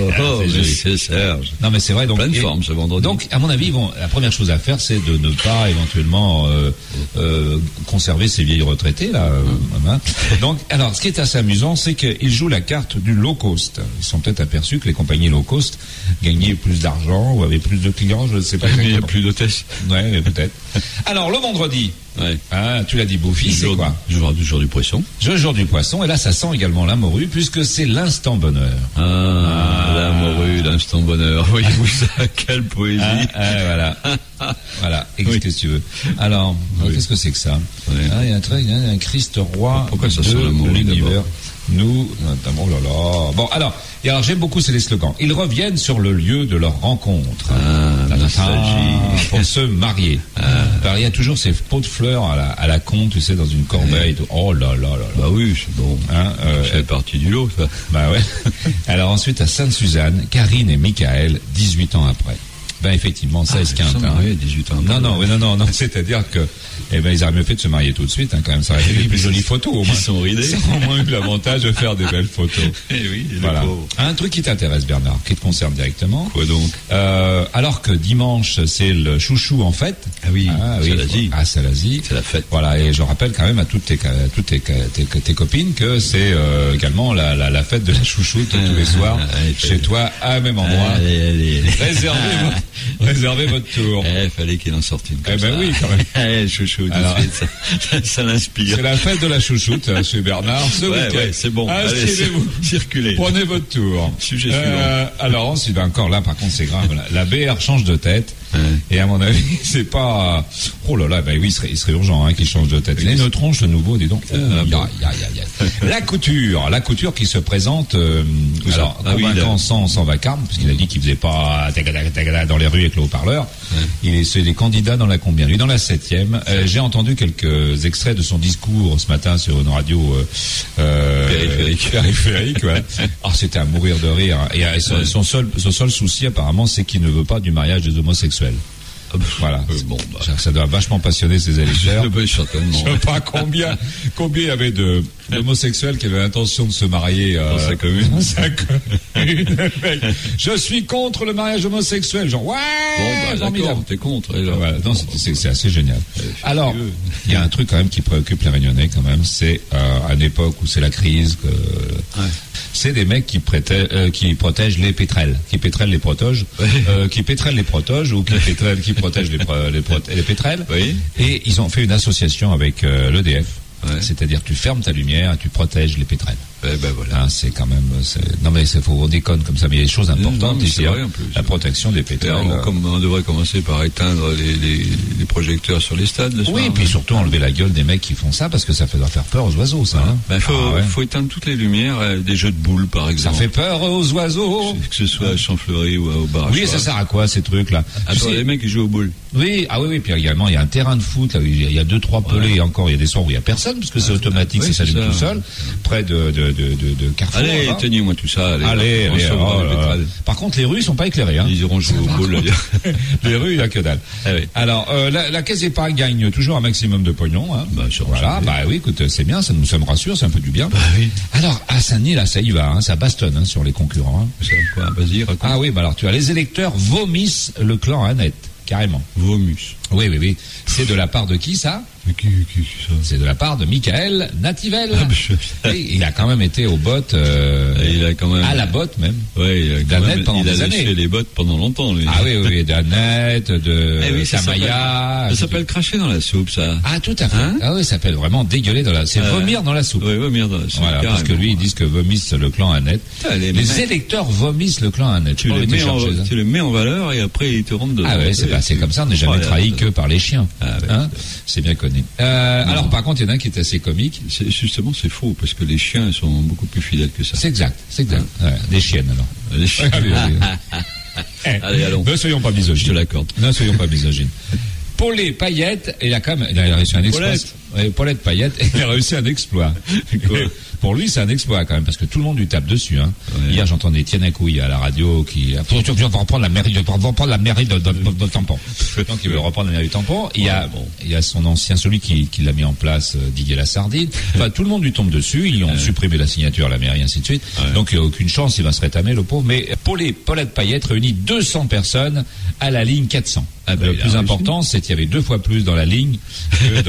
C'est Serge. Non, mais c'est vrai. Donc, pleine forme ce vendredi. Donc, à mon avis, la première chose à faire, c'est de ne pas éventuellement conserver ces vieilles retraités là. Donc, alors, ce qui est assez amusant, c'est qu'ils jouent la carte du low cost. Ils sont peut-être aperçus que les compagnies low cost gagnaient plus d'argent ou avaient plus de clients, je ne sais pas. Mais il n'y a plus d'hôtesses. Ouais, mais peut-être. Alors, le vendredi. Tu l'as dit, Bouffi, c'est quoi? Jour du poisson. Le jour du poisson, et là ça sent également la morue, puisque c'est l'instant bonheur. La morue, l'instant bonheur. Voyez-vous ça, quelle poésie. Voilà, qu'est-ce que tu veux? Alors, qu'est-ce que c'est que ça? Il y a un Christ roi. Pourquoi ça sent la morue l'univers. Nous, notamment, Bon, alors j'aime beaucoup ces slogans. Ils reviennent sur le lieu de leur rencontre. Pour se marier. Alors, il y a toujours ces pots de fleurs à la con, tu sais, dans une corbeille. Oh là là là. Bah oui, c'est bon. C'est partie du lot, ça. Bah ouais. Alors ensuite, à Sainte-Suzanne, Karine et Michael, 18 ans après. Ben effectivement, ça est-ce qu'il y a un temps. 18 ans. Non, c'est-à-dire que ils auraient mieux fait de se marier tout de suite, quand même, ça aurait fait des plus jolies photos au moins. Ils sont ridés. Ils ont au moins eu l'avantage de faire des belles photos. Oui, voilà. Un truc qui t'intéresse, Bernard, qui te concerne directement. Quoi donc? Alors que dimanche, c'est le chouchou en fête. Salazie. Salazie. C'est la fête. Voilà, et je rappelle quand même à toutes tes copines que c'est également la fête de la chouchoute tous les soirs chez toi, à même endroit. Allez. Réservez votre tour. Fallait qu'il en sorte une comme ça. Oui, quand même. Chouchou, tout de suite, ça l'inspire. C'est la fête de la chouchoute chez Bernard ce week-end. C'est bon. Inscrivez-vous. Circulez. Prenez votre tour. Sujet suivant. Alors ensuite, encore là, par contre, c'est grave. La BR change de tête. Et à mon avis, c'est pas... Oh là là, il serait urgent qu'il change de tête. Les neutrons, de nouveau, dis donc. La couture qui se présente convaincant sans vacarme, puisqu'il a dit qu'il faisait pas dans les rues avec le haut-parleur. C'est des candidats dans la combien? Lui, dans la 7e. J'ai entendu quelques extraits de son discours ce matin sur une radio périphérique. Ouais. Alors c'était à mourir de rire. Et son seul souci, apparemment, c'est qu'il ne veut pas du mariage des homosexuels. Voilà. Ça doit vachement passionner ses électeurs. Certainement. Je ne sais pas combien il y avait d'homosexuels qui avaient l'intention de se marier dans sa commune. Je suis contre le mariage homosexuel. Genre, d'accord, t'es contre. Voilà. Non, c'est assez génial. Alors, il y a un truc quand même qui préoccupe les Réunionnais quand même, c'est à une époque où c'est la crise, c'est des mecs qui protègent les pétrels, qui pétrellent les protoges, qui pétrellent les protoges ou qui protègent les pétrels. Oui. Et ils ont fait une association avec l'EDF. C'est-à-dire tu fermes ta lumière et tu protèges les pétrels. Ben voilà. C'est quand même. Non mais on déconne comme ça, mais il y a des choses importantes ici. Vrai, en plus. La protection des pétales. On devrait commencer par éteindre les projecteurs sur les stades le soir. Oui, et puis surtout enlever la gueule des mecs qui font ça parce que ça doit faire peur aux oiseaux, ça. Hein. Faut éteindre toutes les lumières, des jeux de boules par exemple. Ça fait peur aux oiseaux. Que ce soit à Champfleury ou au bar. Oui, ça sert à quoi ces trucs-là? Les mecs qui jouent aux boules. Oui, oui. Puis également, il y a un terrain de foot, là, il y a 2-3 pelés, et encore, il y a des soirs où il n'y a personne, parce que c'est automatique, ça s'allume tout seul, près de Carrefour. Allez, éteignez-moi tout ça. Allez. Par contre, les rues, ils sont pas éclairées. Hein. Ils iront jouer aux boules. Les rues, il n'y a que dalle. Alors, la Caisse d'épargne gagne toujours un maximum de pognon. Hein. Oui, écoute, c'est bien, ça me rassure, c'est un peu du bien. Oui. Alors, à Saint-Denis, là, ça y va, hein, ça bastonne sur les concurrents. Hein. Ça, quoi, vas-y, raconte. Ah oui, alors tu as les électeurs vomissent le clan Annette. Carrément. Vomus. Oui. C'est de la part de qui, ça? Qui ça? C'est de la part de Michael Nativel. Il a quand même été au bot, il a quand même... à la botte même. Oui, d'Annette pendant des années. Il a les bottes pendant longtemps, lui. Ah oui, d'Annette, de Samaya. Ça s'appelle cracher dans la soupe, ça. Ah, tout à fait. Hein? Ah oui, ça s'appelle vraiment dégueuler dans la... C'est vomir dans la soupe. Oui, vomir dans la soupe. Voilà, parce que lui, ils disent que vomissent le clan Annette. Les électeurs vomissent le clan Annette. Tu les mets en valeur et après, ils te rentrent dedans. Ah ouais, c'est comme ça, on n'est jamais trahi que par les chiens. C'est bien connu. Alors par contre, il y en a un qui est assez comique. Justement, c'est faux, parce que les chiens sont beaucoup plus fidèles que ça. C'est exact. Ouais, des chiennes alors. Les chiens. Allez, allons. Ne soyons pas misogynes. Je te l'accorde. Ne soyons pas misogynes. Paulet Payette, il a réussi un exploit. Paulette Payette, il a réussi un exploit. Pour lui, c'est un exploit quand même, parce que tout le monde lui tape dessus. Hein. Ouais. Hier, j'entendais Étienne Acouille à la radio qui on va reprendre la mairie de Tampon. Donc, il veut reprendre la mairie de Tampon. Il y a son ancien, celui qui l'a mis en place, Didier Lassardine. Enfin, tout le monde lui tombe dessus. Ils ont supprimé la signature à la mairie, ainsi de suite. Ouais. Donc, il n'y a aucune chance, il va se rétamer, le pauvre. Mais Paulette Payette réunit 200 personnes à la ligne 400. Le plus important, c'est qu'il y avait 2 fois plus dans la ligne que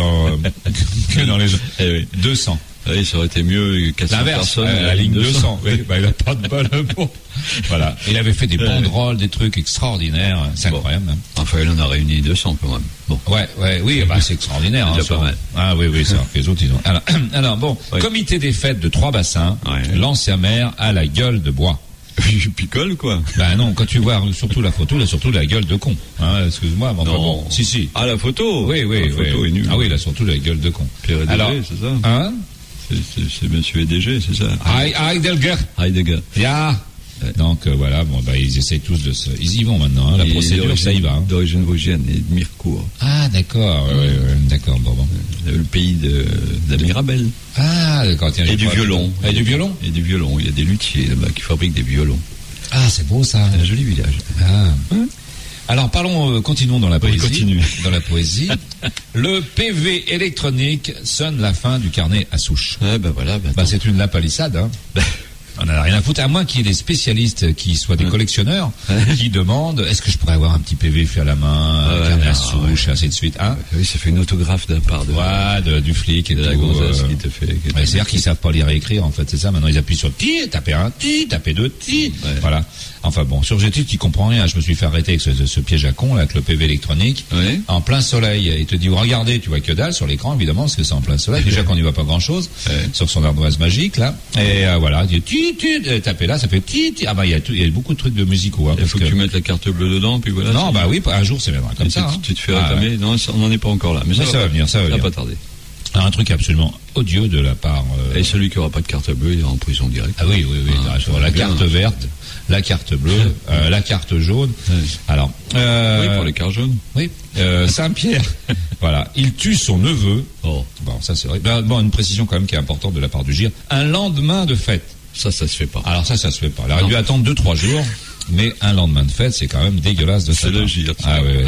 dans les 200. Oui, ça aurait été mieux 400 personnes. La ligne 200. Oui, il n'a pas de bol. Bon. Voilà. Il avait fait des banderoles, des trucs extraordinaires. C'est incroyable. Hein. Enfin, il en a réuni 200 quand même. Bon. Oui, c'est extraordinaire. C'est déjà pas mal. Ah oui, c'est alors que les autres, ils ont. Alors bon, comité des fêtes de Trois-Bassins, l'ancien maire a la gueule de bois. Je picole, quoi. Ben non, quand tu vois surtout la photo, il a surtout la gueule de con. Hein, excuse-moi, mais enfin bon. Si. Ah, la photo? Oui. La photo est nulle. Ah oui, il a surtout la gueule de con. Pierre Edégé, alors, c'est ça? Hein? C'est monsieur Edégé, c'est ça? Heidegger. Yeah. Donc voilà, ils essayent tous de se... Ils y vont maintenant, la procédure, ça y va. D'origine vosgienne et de Mirecourt. Ah d'accord, d'accord, bon. Le pays de la Mirabelle. Ah d'accord, tiens. Et du violon. Et du violon. Et du violon, il y a des luthiers là-bas qui fabriquent des violons. Ah c'est beau ça. C'est un joli village. Ah. Alors continuons dans la poésie. Continue. Dans la poésie. Le PV électronique sonne la fin du carnet à souche. Voilà. C'est une lapalissade, hein. On n'en a rien à foutre, à moins qu'il y ait des spécialistes qui soient des collectionneurs qui demandent est-ce que je pourrais avoir un petit PV fait à la main, carnet à souche, ainsi de suite. Hein oui, ça fait une autographe d'un part du flic et de la gonzesse qui te fait. C'est-à-dire qu'ils savent pas lire et écrire, en fait, c'est ça. Maintenant, ils appuient sur ti, taper un ti, taper 2 ti. Voilà. Enfin bon, sur GT, tu comprends rien. Je me suis fait arrêter avec ce piège à con, là, avec le PV électronique. Oui. En plein soleil. Il te dit, regardez, tu vois que dalle sur l'écran, évidemment, parce que c'est en plein soleil. Déjà qu'on n'y voit pas grand chose. Sur son ardoise magique, là. Et voilà. Il dit, tapez là, ça fait ti. Ah il y a beaucoup de trucs de musicaux. Hein, il faut que tu mettes la carte bleue dedans, puis voilà. Non, oui, un jour, c'est viendra comme ça. Tu te fais réclamer. Non, on n'en est pas encore là. Mais ça va venir, ça va pas tarder. Alors, un truc absolument odieux de la part... Et celui qui aura pas de carte bleue, il est en prison directe. Ah oui. La carte verte, la carte bleue, la carte jaune. Alors... oui, pour les cartes jaunes. Oui. Saint-Pierre, voilà. Il tue son neveu. Bon, ça c'est vrai. Une précision quand même qui est importante de la part du GIR. Un lendemain de fête. Ça se fait pas. Alors ça se fait pas. Il aurait dû attendre 2-3 jours. Mais un lendemain de fête, c'est quand même dégueulasse de ça. C'est le GIR. Ah oui.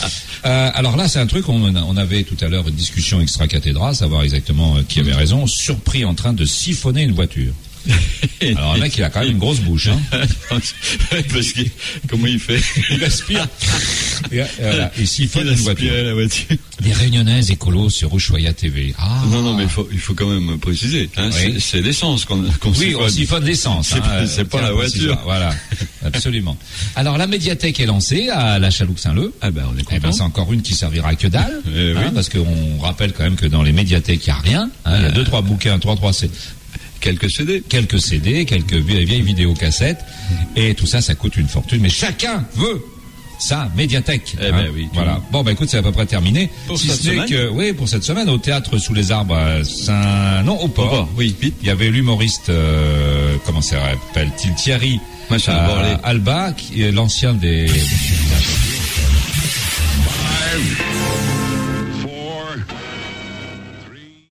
Alors là, c'est un truc, on avait tout à l'heure une discussion extra-cathédrale, savoir exactement qui avait raison, surpris en train de siphonner une voiture. Alors, le mec, il a quand même une grosse bouche, hein. Parce que, comment il fait? Il aspire. Voilà, il siphonne une voiture. La voiture. Les Réunionnaises écolos sur Ushuaïa TV. Ah. Non, mais il faut quand même préciser, hein. Oui. C'est l'essence qu'on siphonne. Oui, on siphonne l'essence. C'est pas la voiture. Voilà. Absolument. Alors, la médiathèque est lancée à la Chalouque-Saint-Leu. On est content. C'est encore une qui servira que dalle. Parce qu'on rappelle quand même que dans les médiathèques, il n'y a rien, hein. Il y a 2-3 bouquins, 3 c'est. quelques CD, quelques vieilles vidéocassettes, et tout ça, ça coûte une fortune. Mais chacun veut sa médiathèque. Oui, voilà. Bon, écoute, c'est à peu près terminé. Pour cette semaine. Pour cette semaine, au théâtre Sous les Arbres, au Port. Oui, vite. Il y avait l'humoriste, comment ça s'appelle-t-il, Thierry Alba, qui est l'ancien des